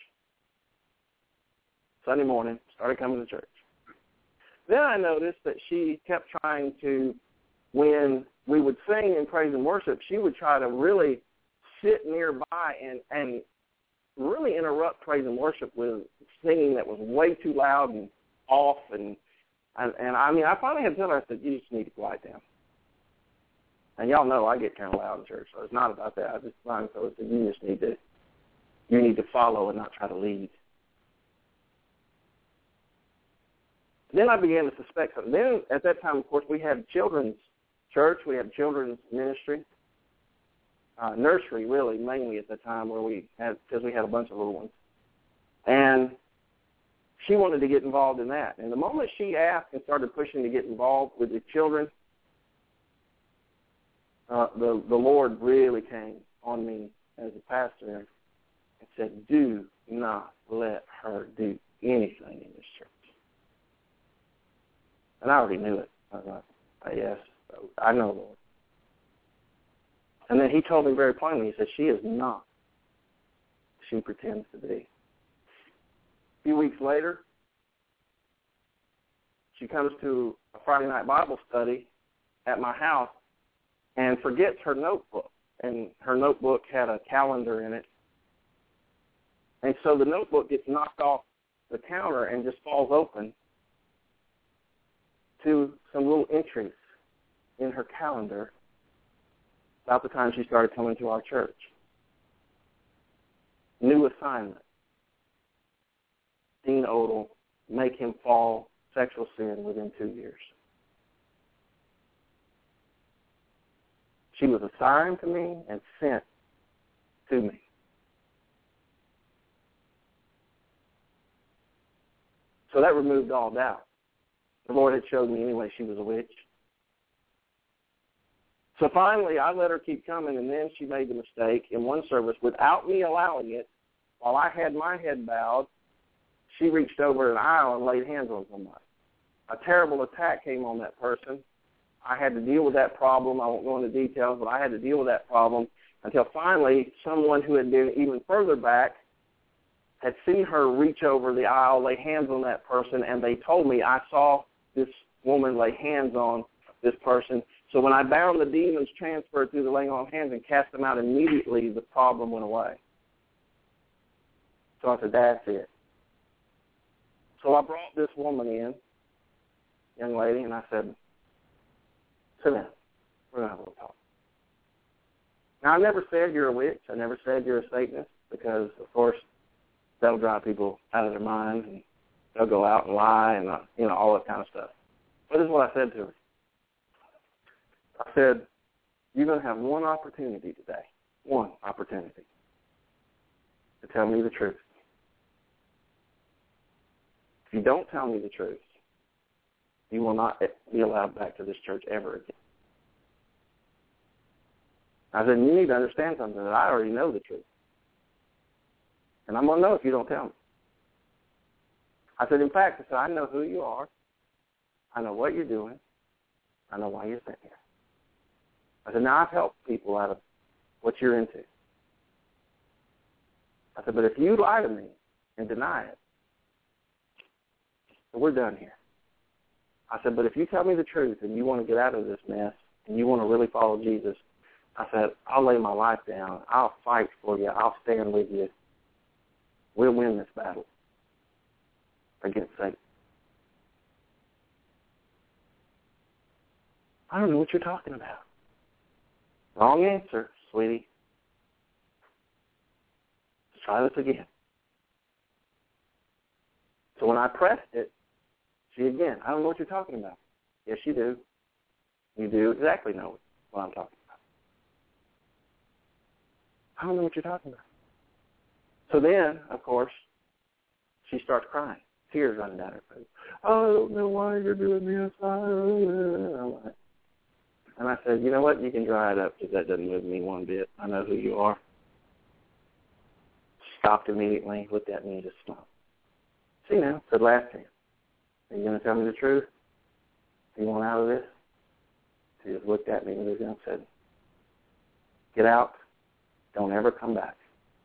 Sunday morning, started coming to church. Then I noticed that she kept trying to, when we would sing in praise and worship, she would try to really sit nearby and, and really interrupt praise and worship with singing that was way too loud and off. And, and, and I mean, I finally had to tell her, I said, you just need to quiet down. And y'all know I get kind of loud in church, so it's not about that. I just find so it's that you just need to, you need to follow and not try to lead. Then I began to suspect something. Then at that time, of course, we had children's church, we had children's ministry, uh, nursery really mainly at the time where we had, because we had a bunch of little ones. And she wanted to get involved in that. And the moment she asked and started pushing to get involved with the children, uh, the, the Lord really came on me as a pastor and said, do not let her do anything in this church. And I already knew it. I was like, yes, I know, Lord. And then he told me very plainly, he said, she is not. She pretends to be. A few weeks later, she comes to a Friday night Bible study at my house and forgets her notebook. And her notebook had a calendar in it. And so the notebook gets knocked off the counter and just falls open to some little entries in her calendar about the time she started coming to our church. New assignment. Dean Odell, make him fall sexual sin within two years. She was assigned to me and sent to me. So that removed all doubt. The Lord had showed me anyway she was a witch. So finally, I let her keep coming, and then she made the mistake in one service, without me allowing it, while I had my head bowed, she reached over an aisle and laid hands on somebody. A terrible attack came on that person. I had to deal with that problem. I won't go into details, but I had to deal with that problem until finally someone who had been even further back had seen her reach over the aisle, lay hands on that person, and they told me, I saw this woman lay hands on this person. So when I bound the demons, transferred through the laying on of hands, and cast them out immediately, the problem went away. So I said, that's it. So I brought this woman in, young lady, and I said, sit down. We're going to have a little talk. Now, I never said you're a witch. I never said you're a Satanist because, of course, that'll drive people out of their minds, and they'll go out and lie and, uh, you know, all that kind of stuff. But this is what I said to her. I said, you're going to have one opportunity today, one opportunity to tell me the truth. If you don't tell me the truth, you will not be allowed back to this church ever again. I said, you need to understand something, that I already know the truth. And I'm going to know if you don't tell me. I said, in fact, I said, I know who you are. I know what you're doing. I know why you're sitting here. I said, now I've helped people out of what you're into. I said, but if you lie to me and deny it, we're done here. I said, but if you tell me the truth and you want to get out of this mess and you want to really follow Jesus, I said, I'll lay my life down. I'll fight for you. I'll stand with you. We'll win this battle against Satan. I don't know what you're talking about. Wrong answer, sweetie. Let's try this again. So when I pressed it, she again, I don't know what you're talking about. Yes, you do. You do exactly know what I'm talking about. I don't know what you're talking about. So then, of course, she starts crying. Tears running down her face. Oh, I don't know why you're doing this. And I said, you know what? You can dry it up because that doesn't move me one bit. I know who you are. Stopped immediately, looked at me and just stopped. See now, said last time, are you going to tell me the truth? You want out of this? She just looked at me and said, get out. Don't ever come back.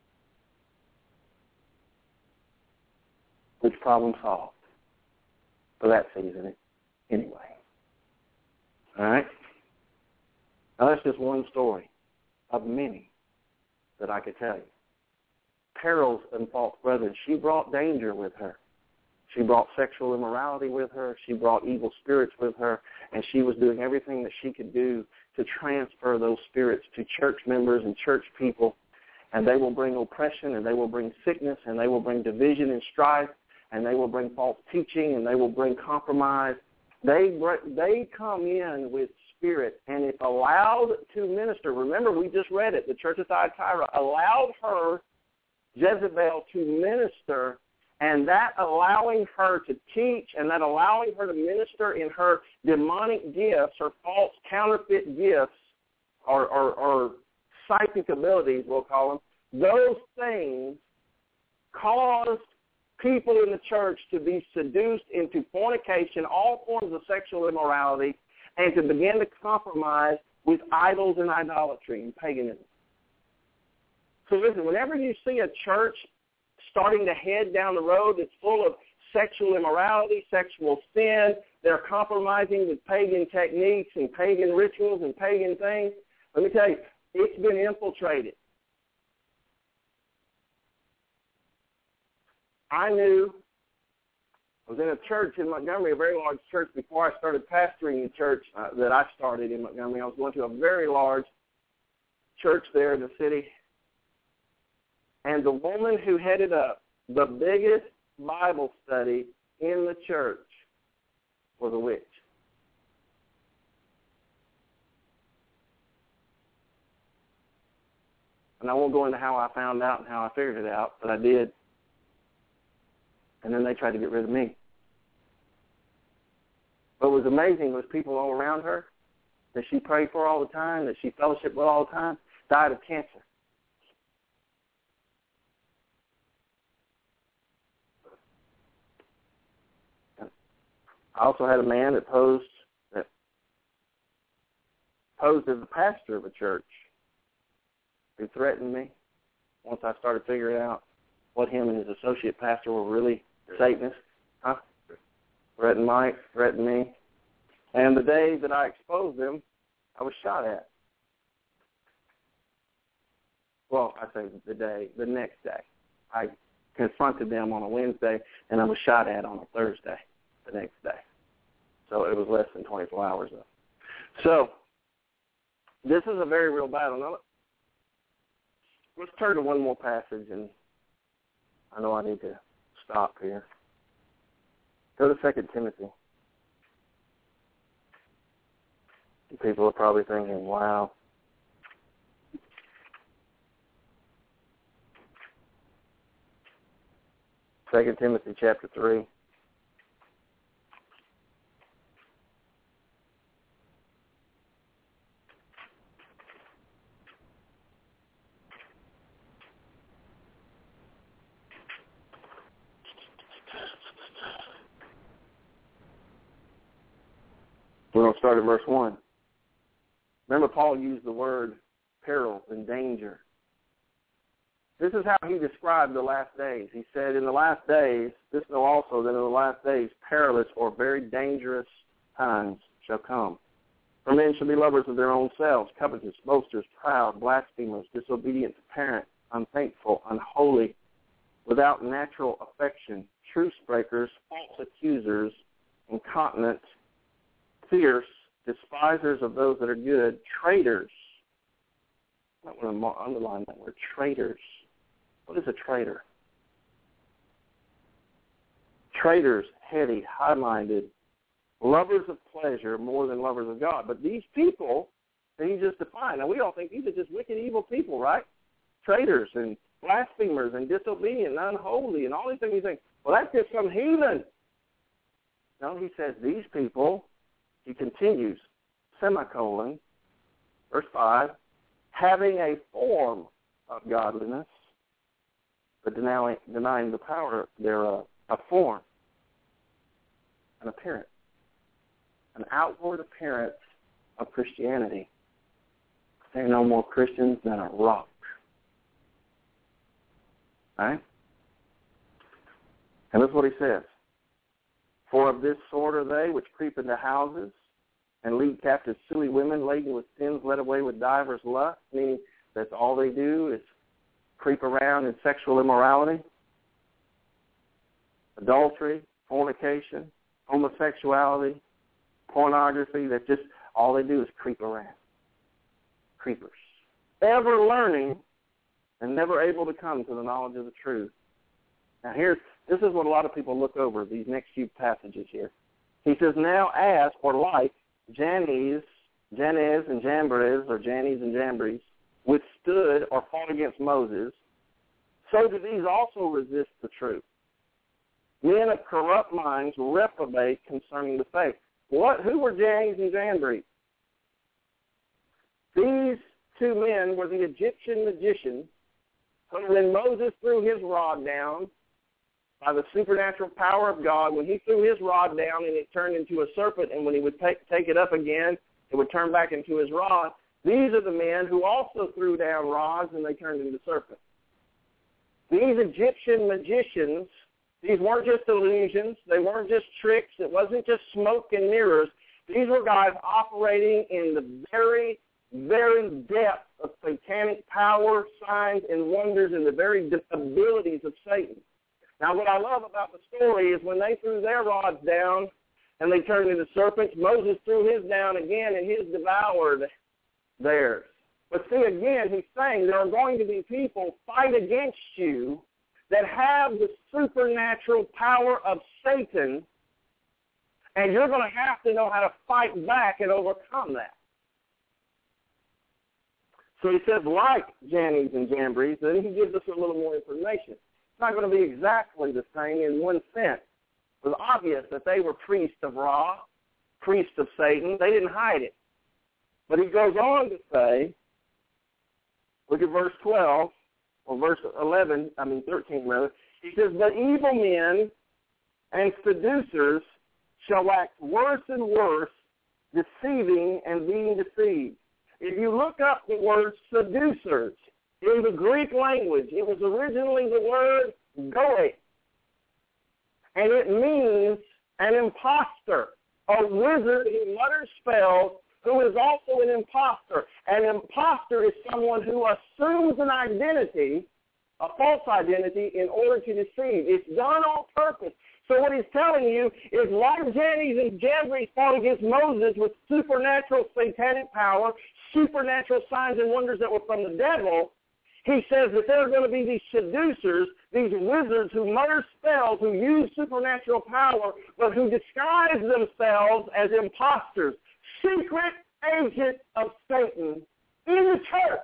Which problem solved for that season anyway. All right? Now that's just one story of many that I could tell you. Perils and false brethren. She brought danger with her. She brought sexual immorality with her. She brought evil spirits with her. And she was doing everything that she could do to transfer those spirits to church members and church people. And they will bring oppression, and they will bring sickness, and they will bring division and strife, and they will bring false teaching, and they will bring compromise. They they come in with spirit, and if allowed to minister, remember we just read it, the church of Thyatira allowed her, Jezebel, to minister, and that allowing her to teach and that allowing her to minister in her demonic gifts, her false counterfeit gifts, or, or, or psychic abilities, we'll call them, those things caused people in the church to be seduced into fornication, all forms of sexual immorality, and to begin to compromise with idols and idolatry and paganism. So listen, whenever you see a church starting to head down the road that's full of sexual immorality, sexual sin, they're compromising with pagan techniques and pagan rituals and pagan things, let me tell you, it's been infiltrated. I knew, I was in a church in Montgomery, a very large church, before I started pastoring the church uh, that I started in Montgomery. I was going to a very large church there in the city. And the woman who headed up the biggest Bible study in the church was a witch. And I won't go into how I found out and how I figured it out, but I did. And then they tried to get rid of me. What was amazing was people all around her that she prayed for all the time, that she fellowshiped with all the time, died of cancer. I also had a man that posed that posed as the pastor of a church who threatened me once I started figuring out what him and his associate pastor were really Satanists. Huh? Threatened Mike, threatened me. And the day that I exposed them, I was shot at. Well, I say the day, the next day. I confronted them on a Wednesday, and I was shot at on a Thursday the next day. So it was less than twenty-four hours though. So this is a very real battle. Now, let's turn to one more passage, and I know I need to stop here. Go to Second Timothy. People are probably thinking, wow. Second Timothy chapter three. We're going to start at verse one. Remember, Paul used the word peril and danger. This is how he described the last days. He said, in the last days, this know also that in the last days, perilous or very dangerous times shall come. For men shall be lovers of their own selves, covetous, boasters, proud, blasphemers, disobedient to parents, unthankful, unholy, without natural affection, truce breakers, false accusers, incontinent, fierce, despisers of those that are good, traitors. I want to underline that word, traitors. What is a traitor? Traitors, heady, high-minded, lovers of pleasure more than lovers of God. But these people that he just defined, now we all think these are just wicked, evil people, right? Traitors and blasphemers and disobedient and unholy and all these things. You think, well, that's just some heathen. No, he says these people, he continues, semicolon, verse five, having a form of godliness, but denying, denying the power thereof, a form, an appearance, an outward appearance of Christianity. They're no more Christians than a rock. Right? And that's what he says. For of this sort are they which creep into houses and lead captive silly women laden with sins led away with divers lusts, meaning that's all they do is creep around in sexual immorality, adultery, fornication, homosexuality, pornography. That's just all they do is creep around. Creepers. Ever learning and never able to come to the knowledge of the truth. Now here's, this is what a lot of people look over, these next few passages here. He says, now as, or like, Jannes, Jannes and Jambres, or Jannes and Jambres, withstood or fought against Moses, so do these also resist the truth. Men of corrupt minds reprobate concerning the faith. What? Who were Jannes and Jambres? These two men were the Egyptian magicians who, when Moses threw his rod down, by the supernatural power of God, when he threw his rod down and it turned into a serpent, and when he would take, take it up again, it would turn back into his rod. These are the men who also threw down rods and they turned into serpents. These Egyptian magicians, these weren't just illusions. They weren't just tricks. It wasn't just smoke and mirrors. These were guys operating in the very, very depth of satanic power, signs, and wonders, and the very abilities of Satan. Now, what I love about the story is when they threw their rods down and they turned into serpents, Moses threw his down again and his devoured theirs. But see, again, he's saying there are going to be people fight against you that have the supernatural power of Satan, and you're going to have to know how to fight back and overcome that. So he says, like Jannes and Jambres, then he gives us a little more information. It's not going to be exactly the same in one sense. It was obvious that they were priests of Ra, priests of Satan. They didn't hide it. But he goes on to say, look at verse twelve, or verse eleven, I mean thirteen rather. He says, but evil men and seducers shall wax worse and worse, deceiving and being deceived. If you look up the word seducers, in the Greek language, it was originally the word goe, and it means an imposter, a wizard who mutters spells, who is also an imposter. An imposter is someone who assumes an identity, a false identity, in order to deceive. It's done on purpose. So what he's telling you is, like Jannes and Jambres fought against Moses with supernatural satanic power, supernatural signs and wonders that were from the devil, he says that there are going to be these seducers, these wizards who mutter spells, who use supernatural power, but who disguise themselves as imposters, secret agents of Satan in the church.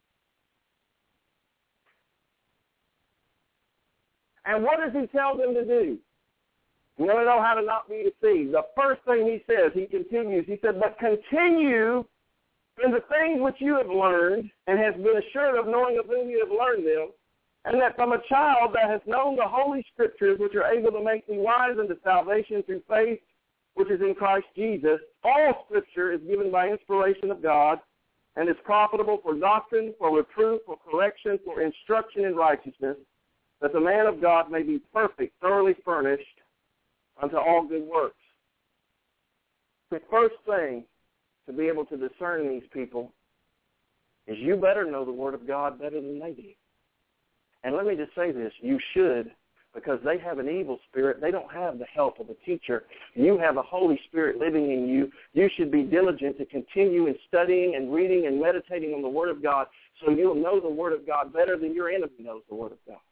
And what does he tell them to do? You want to know how to not be deceived. The first thing he says, he continues, he said, but continue in the things which you have learned and has been assured of, knowing of whom you have learned them, and that from a child that has known the Holy Scriptures, which are able to make thee wise unto salvation through faith, which is in Christ Jesus. All Scripture is given by inspiration of God and is profitable for doctrine, for reproof, for correction, for instruction in righteousness, that the man of God may be perfect, thoroughly furnished unto all good works. The first thing to be able to discern these people is you better know the Word of God better than they do. And let me just say this, you should, because they have an evil spirit. They don't have the help of a teacher. You have a Holy Spirit living in you. You should be diligent to continue in studying and reading and meditating on the Word of God so you'll know the Word of God better than your enemy knows the Word of God.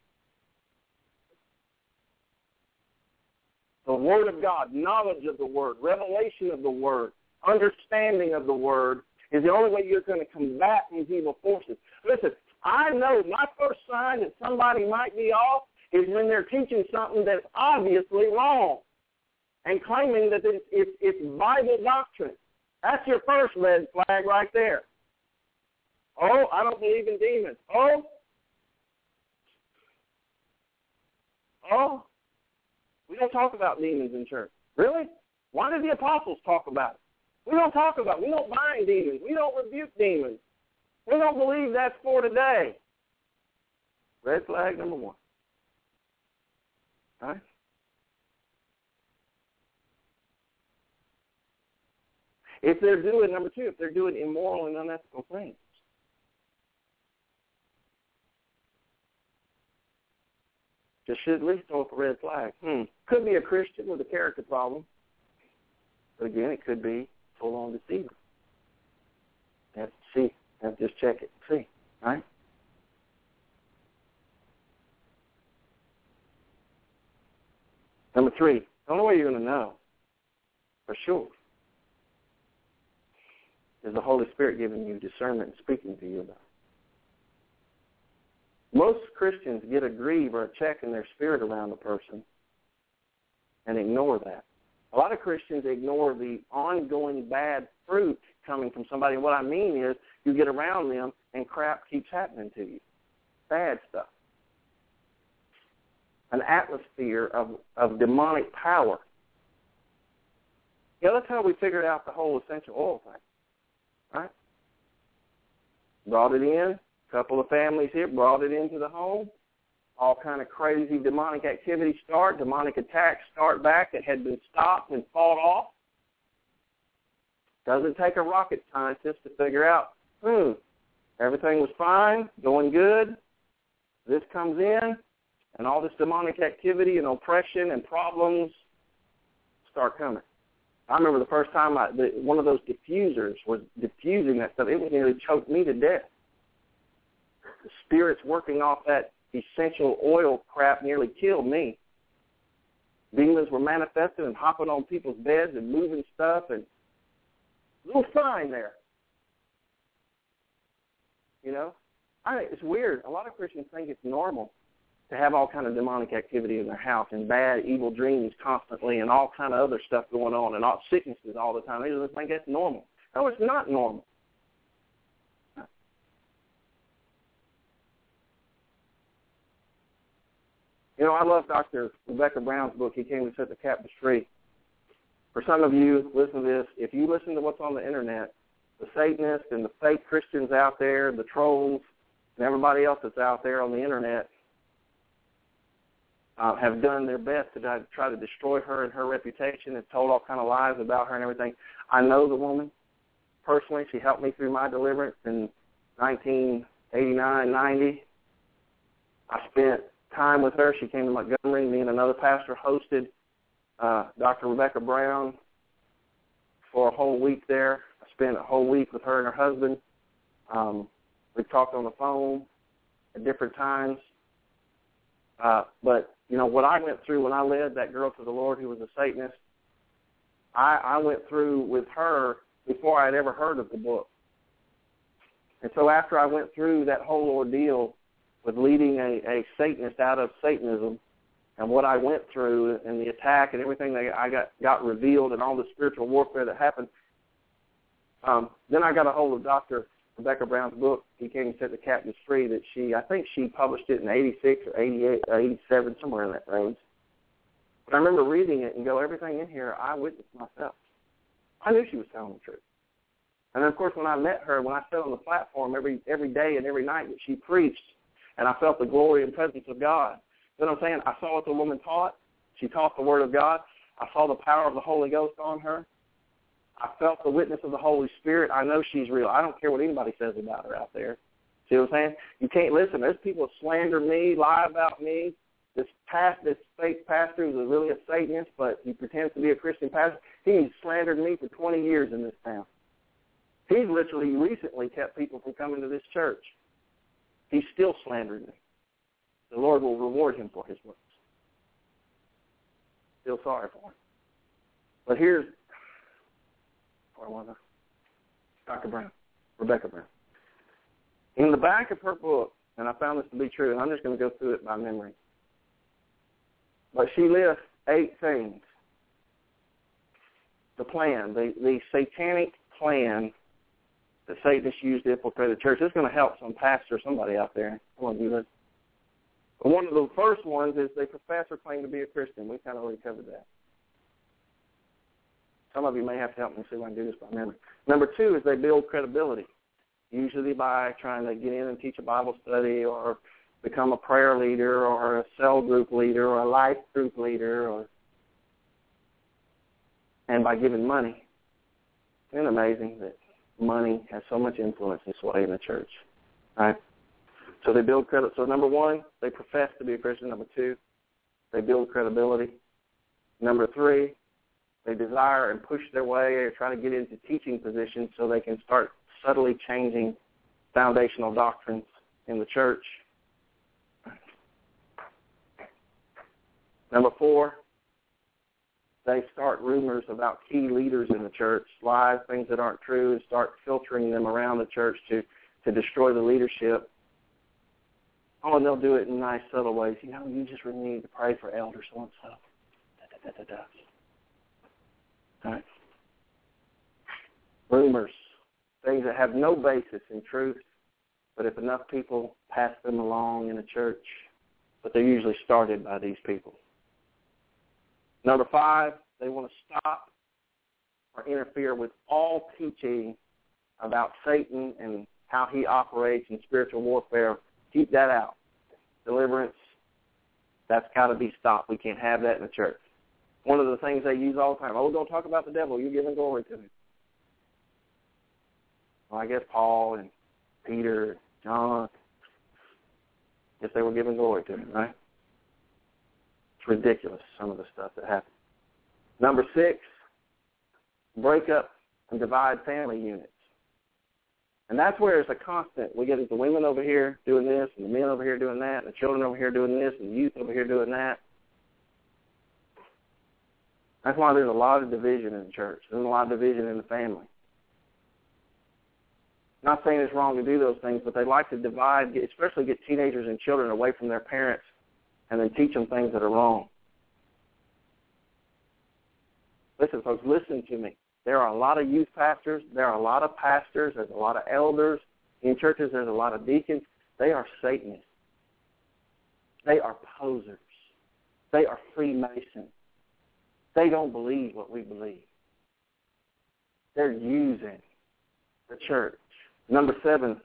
The Word of God, knowledge of the Word, revelation of the Word, understanding of the Word is the only way you're going to combat these evil forces. Listen, I know my first sign that somebody might be off is when they're teaching something that's obviously wrong and claiming that it's, it's, it's Bible doctrine. That's your first red flag right there. Oh, I don't believe in demons. Oh, oh, we don't talk about demons in church. Really? Why did the apostles talk about it? We don't talk about it. We don't bind demons. We don't rebuke demons. We don't believe that's for today. Red flag number one. All right? If they're doing, number two, if they're doing immoral and unethical things. Just should at least throw up a red flag. Hmm. Could be a Christian with a character problem. But again, it could be full-on deceiver. You have to see. You have to just check it and see. All right? Number three, the only way you're going to know for sure is the Holy Spirit giving you discernment and speaking to you about it. Most Christians get a grieve or a check in their spirit around a person and ignore that. A lot of Christians ignore the ongoing bad fruit coming from somebody. And what I mean is you get around them and crap keeps happening to you. Bad stuff. An atmosphere of, of demonic power. Yeah, that's how we figured out the whole essential oil thing. Right? Brought it in. A couple of families here brought it into the home. All kind of crazy demonic activity start. Demonic attacks start back that had been stopped and fought off. Doesn't take a rocket scientist to figure out, hmm, everything was fine, going good. This comes in, and all this demonic activity and oppression and problems start coming. I remember the first time I, the, one of those diffusers was diffusing that stuff. It would nearly choke me to death. The spirits working off that essential oil crap nearly killed me. Demons were manifesting and hopping on people's beds and moving stuff, and a little sign there. You know? I, it's weird. A lot of Christians think it's normal to have all kind of demonic activity in their house and bad, evil dreams constantly and all kind of other stuff going on and all sicknesses all the time. They just think that's normal. No, it's not normal. You know, I love Doctor Rebecca Brown's book, He Came to Set the Captives Free. For some of you, listen to this. If you listen to what's on the Internet, the Satanists and the fake Christians out there, the trolls, and everybody else that's out there on the Internet uh, have done their best to try, try to destroy her and her reputation and told all kind of lies about her and everything. I know the woman personally. She helped me through my deliverance in nineteen eighty-nine, ninety. I spent time with her. She came to Montgomery. Me and another pastor hosted uh, Doctor Rebecca Brown for a whole week there. I spent a whole week with her and her husband. Um, we talked on the phone at different times. Uh, but, you know, what I went through when I led that girl to the Lord who was a Satanist, I, I went through with her before I had ever heard of the book. And so after I went through that whole ordeal with leading a, a Satanist out of Satanism and what I went through and the attack and everything that I got, got revealed and all the spiritual warfare that happened, um, then I got a hold of Doctor Rebecca Brown's book, He Came to Set the Captives Free, that she, I think she published it in eighty-six or eighty-eight or eighty-seven, somewhere in that range. But I remember reading it and go, everything in here, I witnessed myself. I knew she was telling the truth. And then, of course, when I met her, when I sat on the platform every every day and every night that she preached, and I felt the glory and presence of God. You know what I'm saying? I saw what the woman taught. She taught the Word of God. I saw the power of the Holy Ghost on her. I felt the witness of the Holy Spirit. I know she's real. I don't care what anybody says about her out there. See what I'm saying? You can't listen. There's people that slander me, lie about me. This past, this fake pastor who's really a Satanist, but he pretends to be a Christian pastor. He's slandered me for twenty years in this town. He's literally recently kept people from coming to this church. He's still slandering me. The Lord will reward him for his works. Feel sorry for him. But here's, I want to, Doctor Brown, Rebecca Brown. In the back of her book, and I found this to be true, and I'm just going to go through it by memory. But she lists eight things. The plan, the, the satanic plan that Satanists used to infiltrate the church. This is going to help some pastor or somebody out there. Come on, do this. But one of the first ones is they profess or claim to be a Christian. We kind of already covered that. Some of you may have to help me see if I can do this by memory. Number two is they build credibility, usually by trying to get in and teach a Bible study or become a prayer leader or a cell group leader or a life group leader, or and by giving money. Isn't it amazing that money has so much influence and sway in the church, right? So they build credit. So number one, they profess to be a Christian. Number two, they build credibility. Number three, they desire and push their way or try to get into teaching positions so they can start subtly changing foundational doctrines in the church. Number four, they start rumors about key leaders in the church, lies, things that aren't true, and start filtering them around the church to, to destroy the leadership. Oh, and they'll do it in nice, subtle ways. You know, you just really need to pray for elder so-and-so. Da, da, da, da, da. All right. Rumors, things that have no basis in truth, but if enough people pass them along in a church, but they're usually started by these people. Number five, they want to stop or interfere with all teaching about Satan and how he operates in spiritual warfare. Keep that out. Deliverance, that's got to be stopped. We can't have that in the church. One of the things they use all the time, oh, don't talk about the devil. You're giving glory to him. Well, I guess Paul and Peter, John, I guess they were giving glory to him, right? It's ridiculous, some of the stuff that happened. Number six, break up and divide family units. And that's where it's a constant. We get the women over here doing this, and the men over here doing that, and the children over here doing this, and the youth over here doing that. That's why there's a lot of division in the church. There's a lot of division in the family. Not saying it's wrong to do those things, but they like to divide, especially get teenagers and children away from their parents and then teach them things that are wrong. Listen, folks, listen to me. There are a lot of youth pastors. There are a lot of pastors. There's a lot of elders. In churches, there's a lot of deacons. They are Satanists. They are posers. They are Freemasons. They don't believe what we believe. They're using the church. Number seven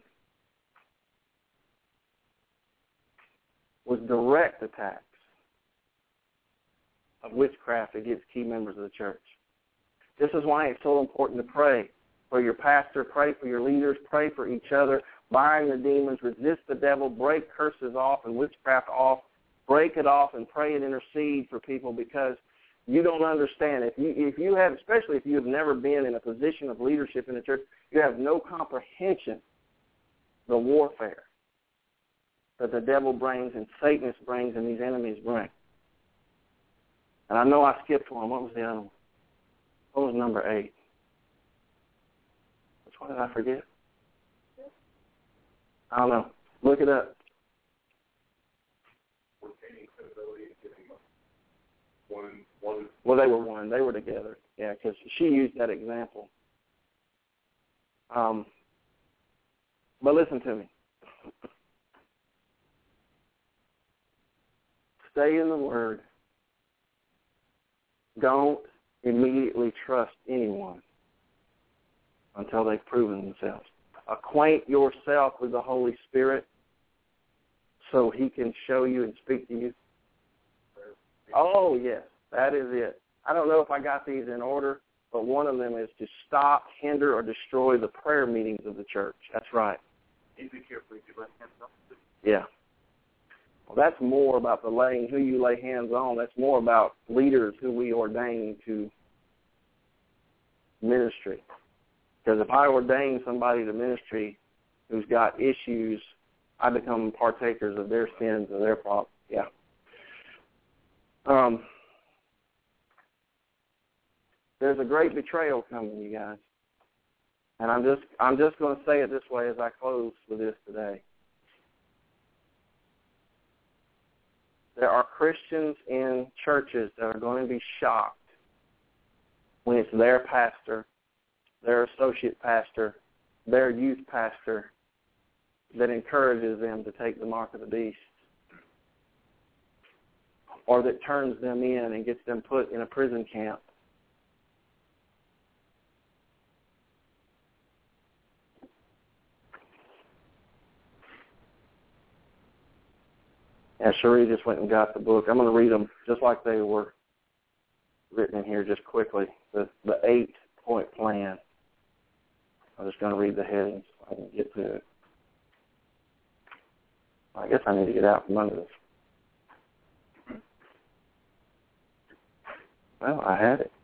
was direct attacks of witchcraft against key members of the church. This is why it's so important to pray for your pastor, pray for your leaders, pray for each other, bind the demons, resist the devil, break curses off and witchcraft off, break it off and pray and intercede for people, because you don't understand. If you if you have, especially if you have never been in a position of leadership in the church, you have no comprehension the warfare that the devil brings and Satanist brings and these enemies bring. And I know I skipped one. What was the other one? What was number eight? Which one did I forget? I don't know. Look it up. One, one. Well, they were one. They were together. Yeah, because she used that example. Um, but listen to me. Stay in the Word. don't immediately trust anyone until they've proven themselves. Acquaint yourself with the Holy Spirit so he can show you and speak to you. Oh, yes, that is it. I don't know if I got these in order, but one of them is to stop, hinder, or destroy the prayer meetings of the church. That's right. Yeah. Well, that's more about the laying, who you lay hands on. That's more about leaders who we ordain to ministry. Because if I ordain somebody to ministry who's got issues, I become partakers of their sins and their problems. Yeah. Um, there's a great betrayal coming, you guys. And I'm just I'm just going to say it this way as I close with this today. There are Christians in churches that are going to be shocked when it's their pastor, their associate pastor, their youth pastor that encourages them to take the mark of the beast, or that turns them in and gets them put in a prison camp. And Cherie just went and got the book. I'm going to read them just like they were written in here just quickly. The, the eight-point plan. I'm just going to read the headings so I can get to it. I guess I need to get out from under this. Well, I had it.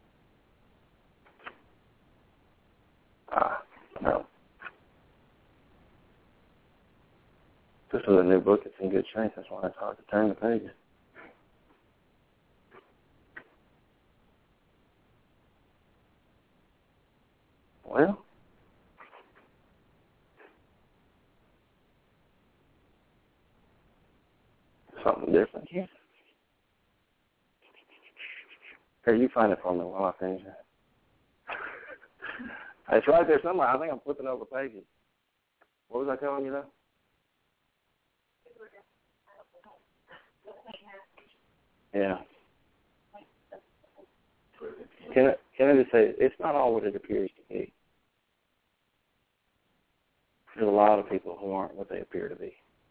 Ah, no. This is a new book. It's in good shape. That's why it's hard to turn the pages. Well, something different here. Here, you find it for me while I finish it. It's right there somewhere. I think I'm flipping over pages. What was I telling you, though? Yeah. Can I, can I just say, it's not all what it appears to be. There's a lot of people who aren't what they appear to be.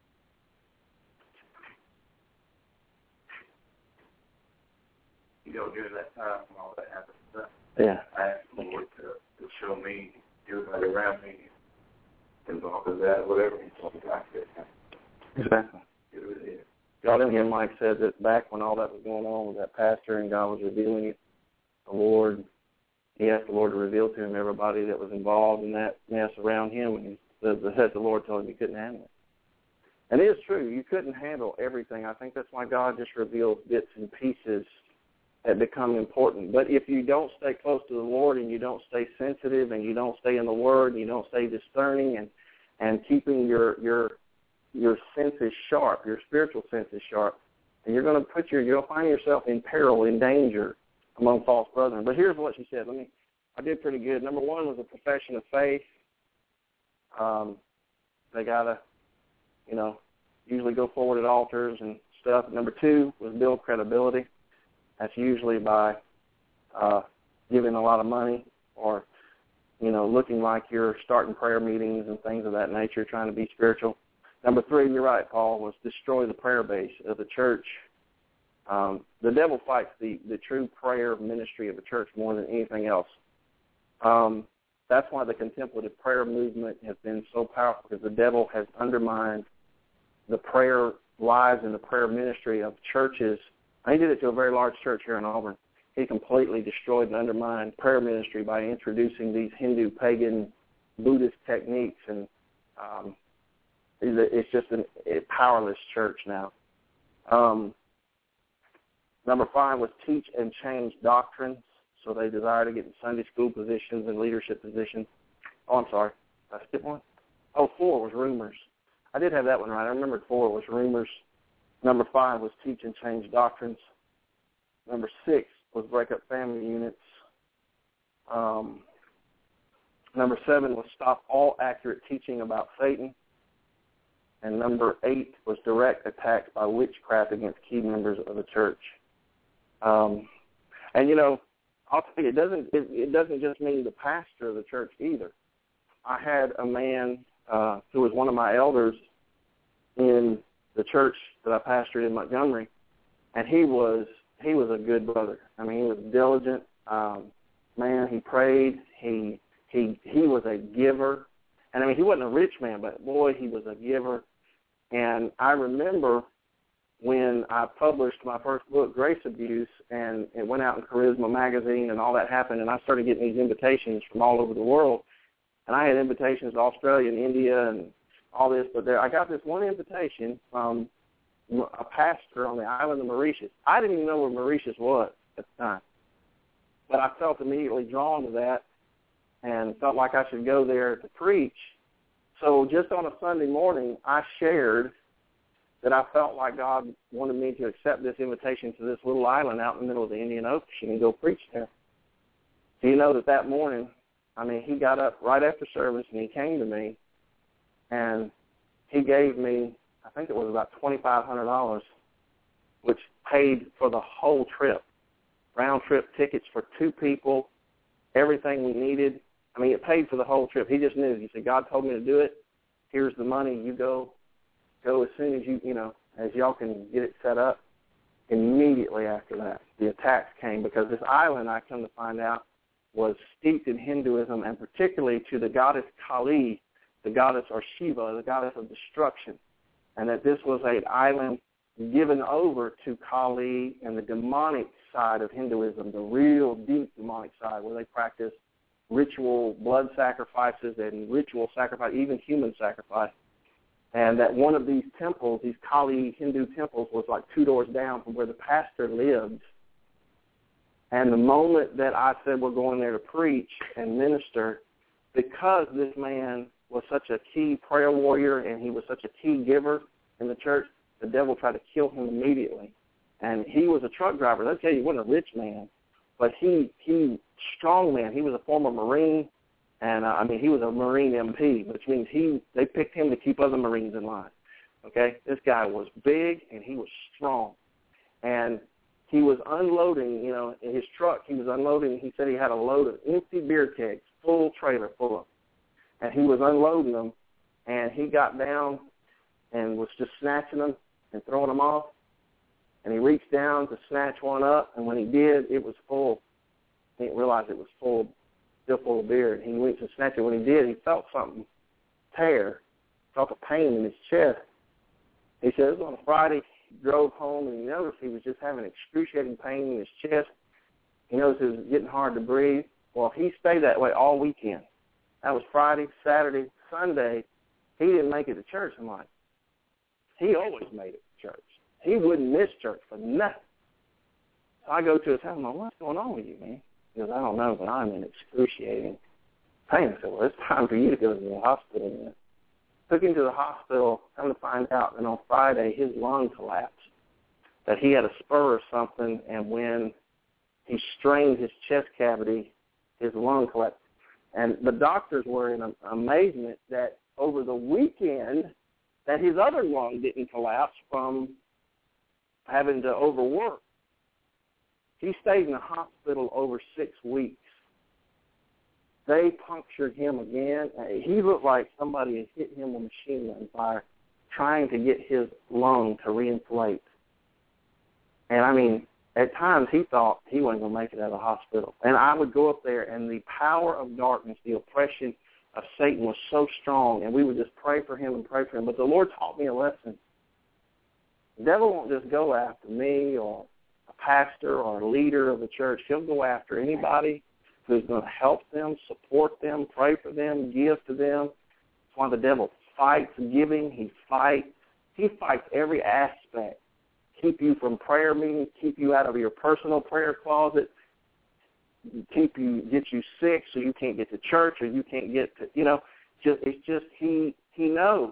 You know, during that time when all that happened, Yeah. I asked the Lord to, to show me, everybody around me, involved in that, whatever he told me I could. Exactly. It was it. God in here, Mike said that back when all that was going on with that pastor and God was revealing it, the Lord, he asked the Lord to reveal to him everybody that was involved in that mess around him, and the, the, the Lord told him he couldn't handle it. And it is true, you couldn't handle everything. I think that's why God just reveals bits and pieces that become important. But if you don't stay close to the Lord and you don't stay sensitive and you don't stay in the Word and you don't stay discerning and, and keeping your your your senses sharp, your spiritual senses sharp, and you're going to put your, you'll find yourself in peril, in danger among false brethren. But here's what she said. Let me, I did pretty good. Number one was a profession of faith. Um, they got to, you know, usually go forward at altars and stuff. Number two was build credibility. That's usually by uh, giving a lot of money or, you know, looking like you're starting prayer meetings and things of that nature, trying to be spiritual. Number three, you're right, Paul, was destroy the prayer base of the church. Um, the devil fights the, the true prayer ministry of the church more than anything else. Um, that's why the contemplative prayer movement has been so powerful, because the devil has undermined the prayer lives and the prayer ministry of churches. He did it to a very large church here in Auburn. He completely destroyed and undermined prayer ministry by introducing these Hindu, pagan, Buddhist techniques, and um, it's just an, a powerless church now. Um, number five was teach and change doctrines. So they desire to get in Sunday school positions and leadership positions. Oh, I'm sorry. Did I skip one? Oh, four was rumors. I did have that one right. I remembered four was rumors. Number five was teach and change doctrines. Number six was break up family units. Um, number seven was stop all accurate teaching about Satan. And number eight was direct attacks by witchcraft against key members of the church. Um, And, you know, I'll tell you, it doesn't, it, it doesn't just mean the pastor of the church either. I had a man uh, who was one of my elders in the church that I pastored in Montgomery, and he was he was a good brother. I mean, he was diligent. Um, man, he prayed. He he he was a giver. And, I mean, he wasn't a rich man, but, boy, he was a giver. And I remember when I published my first book, Grace Abuse, and it went out in Charisma magazine and all that happened, and I started getting these invitations from all over the world. And I had invitations to Australia and India and all this, but there I got this one invitation from a pastor on the island of Mauritius. I didn't even know where Mauritius was at the time, but I felt immediately drawn to that and felt like I should go there to preach. So just on a Sunday morning, I shared that I felt like God wanted me to accept this invitation to this little island out in the middle of the Indian Ocean and go preach there. Do you know that that morning, I mean, he got up right after service and he came to me and he gave me, I think it was about twenty-five hundred dollars, which paid for the whole trip, round-trip tickets for two people, everything we needed. I mean, it paid for the whole trip. He just knew. He said, God told me to do it. Here's the money. You go. Go as soon as you, you know, as y'all can get it set up. Immediately after that, the attacks came because this island, I come to find out, was steeped in Hinduism and particularly to the goddess Kali, the goddess, or Shiva, the goddess of destruction, and that this was an island given over to Kali and the demonic side of Hinduism, the real deep demonic side where they practice ritual blood sacrifices and ritual sacrifice, even human sacrifice. And that one of these temples, these Kali Hindu temples, was like two doors down from where the pastor lived. And the moment that I said we're going there to preach and minister, because this man was such a key prayer warrior and he was such a key giver in the church, the devil tried to kill him immediately. And he was a truck driver. Let's tell you, he wasn't a rich man, but he, he strong man. He was a former Marine. And, uh, I mean, he was a Marine M P, which means he they picked him to keep other Marines in line, okay? This guy was big, and he was strong. And he was unloading, you know, in his truck, he was unloading. He said he had a load of empty beer kegs, full trailer full of them. And he was unloading them, and he got down and was just snatching them and throwing them off. And he reached down to snatch one up, and when he did, it was full. He didn't realize it was full still full of beer, and he went to snatch it. When he did, he felt something tear, felt a pain in his chest. He said it was on a Friday. He drove home, and he noticed he was just having excruciating pain in his chest. He noticed it was getting hard to breathe. Well, he stayed that way all weekend. That was Friday, Saturday, Sunday. He didn't make it to church. I'm like, he always made it to church. He wouldn't miss church for nothing. So I go to his house, I'm like, what's going on with you, man? He goes, I don't know, but I'm in excruciating pain. I said, well, it's time for you to go to the hospital. Man. Took him to the hospital, come to find out that on Friday his lung collapsed, that he had a spur or something, and when he strained his chest cavity, his lung collapsed. And the doctors were in amazement that over the weekend that his other lung didn't collapse from having to overwork. He stayed in the hospital over six weeks. They punctured him again. He looked like somebody had hit him with a machine gun fire trying to get his lung to reinflate. And, I mean, at times he thought he wasn't going to make it out of the hospital. And I would go up there, and the power of darkness, the oppression of Satan was so strong, and we would just pray for him and pray for him. But the Lord taught me a lesson. The devil won't just go after me or a pastor or a leader of the church. He'll go after anybody who's going to help them, support them, pray for them, give to them. That's why the devil fights giving. He fights. He fights every aspect. Keep you from prayer meetings, keep you out of your personal prayer closet, keep you, get you sick so you can't get to church or you can't get to, you know, just it's just he he knows.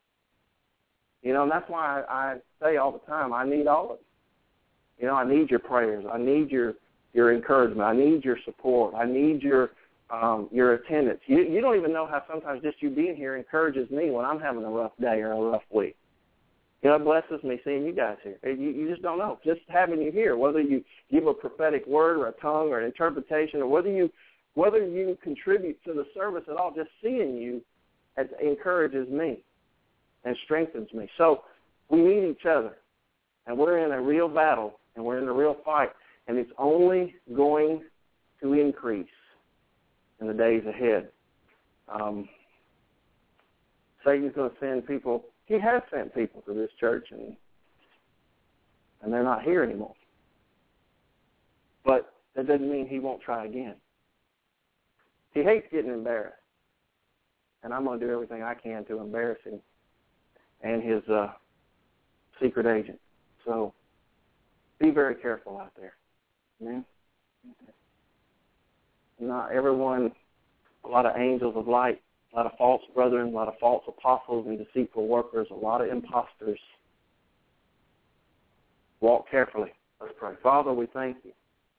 You know, and that's why I, I say all the time, I need all of it. You know, I need your prayers. I need your, your encouragement. I need your support. I need your um, your attendance. You, you don't even know how sometimes just you being here encourages me when I'm having a rough day or a rough week. God blesses me seeing you guys here. You, you just don't know. Just having you here, whether you give a prophetic word or a tongue or an interpretation, or whether you whether you contribute to the service at all, just seeing you it encourages me and strengthens me. So we need each other, and we're in a real battle, and we're in a real fight, and it's only going to increase in the days ahead. Um, Satan's going to send people. He has sent people to this church, and and they're not here anymore. But that doesn't mean he won't try again. He hates getting embarrassed, and I'm going to do everything I can to embarrass him and his uh, secret agent. So be very careful out there. Amen? Not everyone, a lot of angels of light, a lot of false brethren, a lot of false apostles and deceitful workers, a lot of imposters. Walk carefully. Let's pray. Father, we thank you.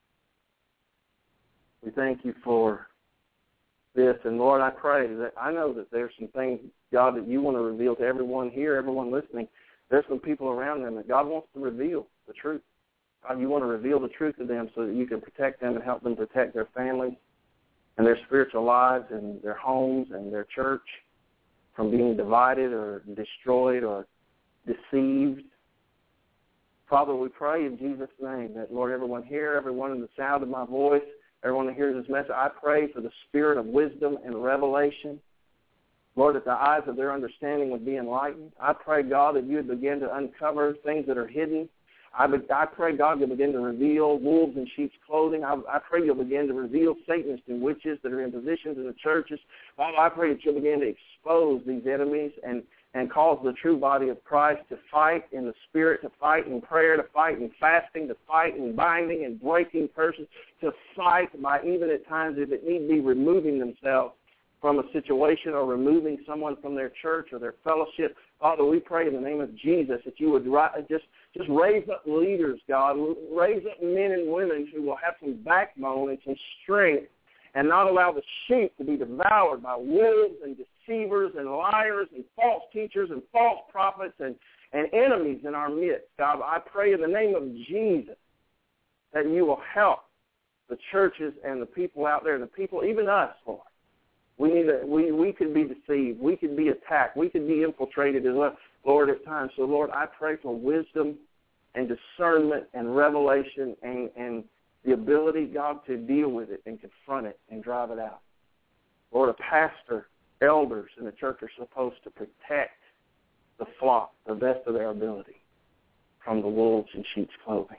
We thank you for this. And, Lord, I pray that I know that there's some things, God, that you want to reveal to everyone here, everyone listening. There's some people around them that God wants to reveal the truth. God, you want to reveal the truth to them so that you can protect them and help them protect their families and their spiritual lives and their homes and their church from being divided or destroyed or deceived. Father, we pray in Jesus' name that, Lord, everyone here, everyone in the sound of my voice, everyone that hears this message, I pray for the spirit of wisdom and revelation. Lord, that the eyes of their understanding would be enlightened. I pray, God, that you would begin to uncover things that are hidden. I, be, I pray, God, you'll begin to reveal wolves in sheep's clothing. I, I pray you'll begin to reveal Satanists and witches that are in positions in the churches. Father, I pray that you'll begin to expose these enemies and, and cause the true body of Christ to fight in the spirit, to fight in prayer, to fight in fasting, to fight in binding and breaking curses, to fight by even at times, if it need be, removing themselves from a situation or removing someone from their church or their fellowship. Father, we pray in the name of Jesus that you would just, just raise up leaders, God, raise up men and women who will have some backbone and some strength and not allow the sheep to be devoured by wolves and deceivers and liars and false teachers and false prophets and, and enemies in our midst. God, I pray in the name of Jesus that you will help the churches and the people out there, the people, even us, Lord. We need to, we, we could be deceived. We could be attacked. We could be infiltrated as well, Lord, at times. So, Lord, I pray for wisdom and discernment and revelation and, and the ability, God, to deal with it and confront it and drive it out. Lord, a pastor, elders in the church are supposed to protect the flock the best of their ability from the wolves in sheep's clothing.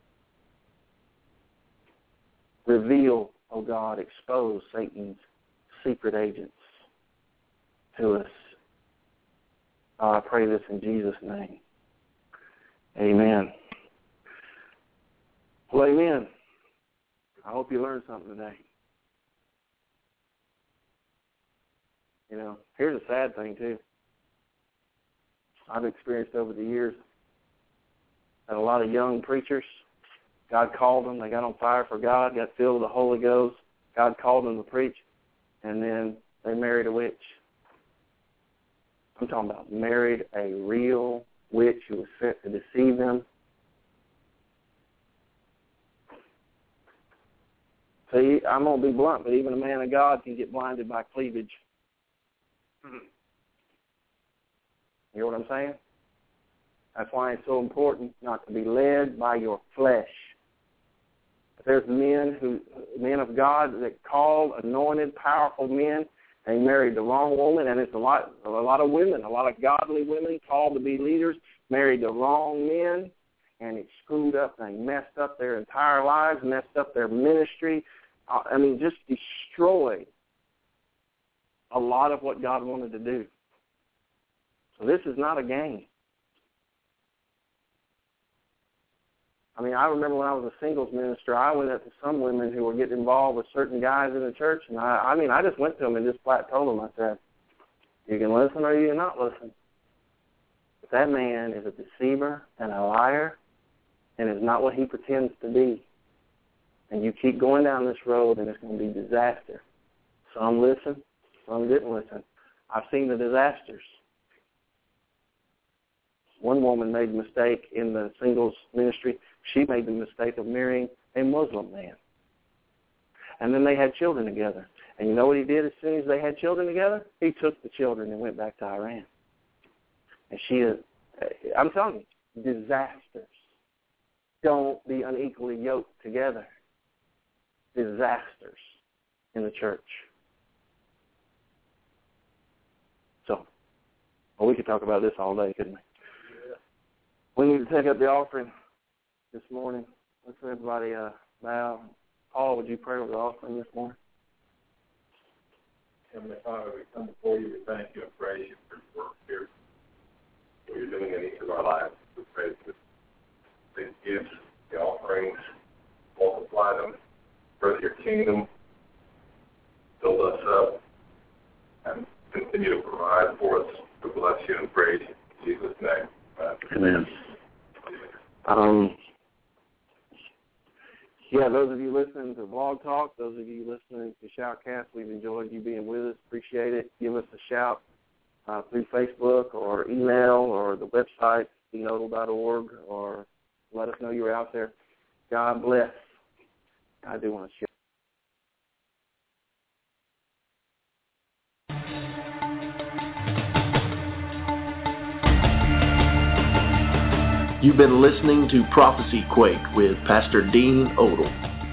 Reveal, oh God, expose Satan's secret agents to us. Uh, I pray this in Jesus' name. Amen. Well, amen. I hope you learned something today. You know, here's a sad thing, too. I've experienced over the years that a lot of young preachers, God called them, they got on fire for God, got filled with the Holy Ghost, God called them to preach, and then they married a witch. I'm talking about married a real witch who was sent to deceive them. See, I'm going to be blunt, but even a man of God can get blinded by cleavage. You know what I'm saying? That's why it's so important not to be led by your flesh. There's men who, men of God that called, anointed, powerful men, they married the wrong woman, and it's a lot, a lot of women, a lot of godly women called to be leaders, married the wrong men, and it screwed up. They messed up their entire lives, messed up their ministry. I mean, just destroyed a lot of what God wanted to do. So this is not a game. I mean, I remember when I was a singles minister, I went up to some women who were getting involved with certain guys in the church, and I, I mean, I just went to them and just flat told them, I said, you can listen or you can not listen. But that man is a deceiver and a liar and is not what he pretends to be. And you keep going down this road, and it's going to be disaster. Some listened, some didn't listen. I've seen the disasters. One woman made a mistake in the singles ministry. She made the mistake of marrying a Muslim man. And then they had children together. And you know what he did as soon as they had children together? He took the children and went back to Iran. And she is, I'm telling you, disasters. Don't be unequally yoked together. Disasters in the church. So, well, we could talk about this all day, couldn't we? Yeah. We need to take up the offering this morning. Let's everybody uh, bow. Paul, would you pray over the offering this morning? Heavenly Father, we come before you. We thank you and praise you for your work here. What you're doing in each of our lives. We pray for these gifts, the offerings, multiply them, further your kingdom, build us up, and continue to provide for us. We bless you and praise you in Jesus' name. Amen. Um, yeah, those of you listening to Blog Talk, those of you listening to Shoutcast, we've enjoyed you being with us. Appreciate it. Give us a shout uh, through Facebook or email or the website, dean odle dot org, or let us know you're out there. God bless. I do want to share. You've been listening to Prophecy Quake with Pastor Dean Odle.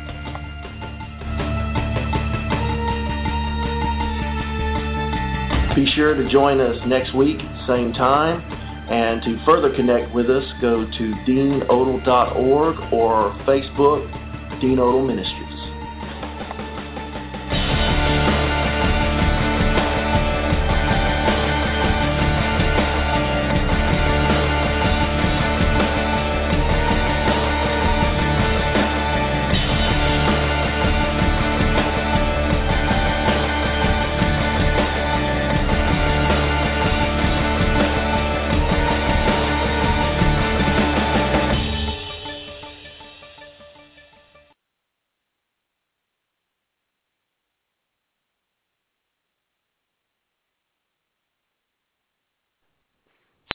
Be sure to join us next week at the same time. And to further connect with us, go to dean odle dot org or Facebook, Dean Odle Ministries.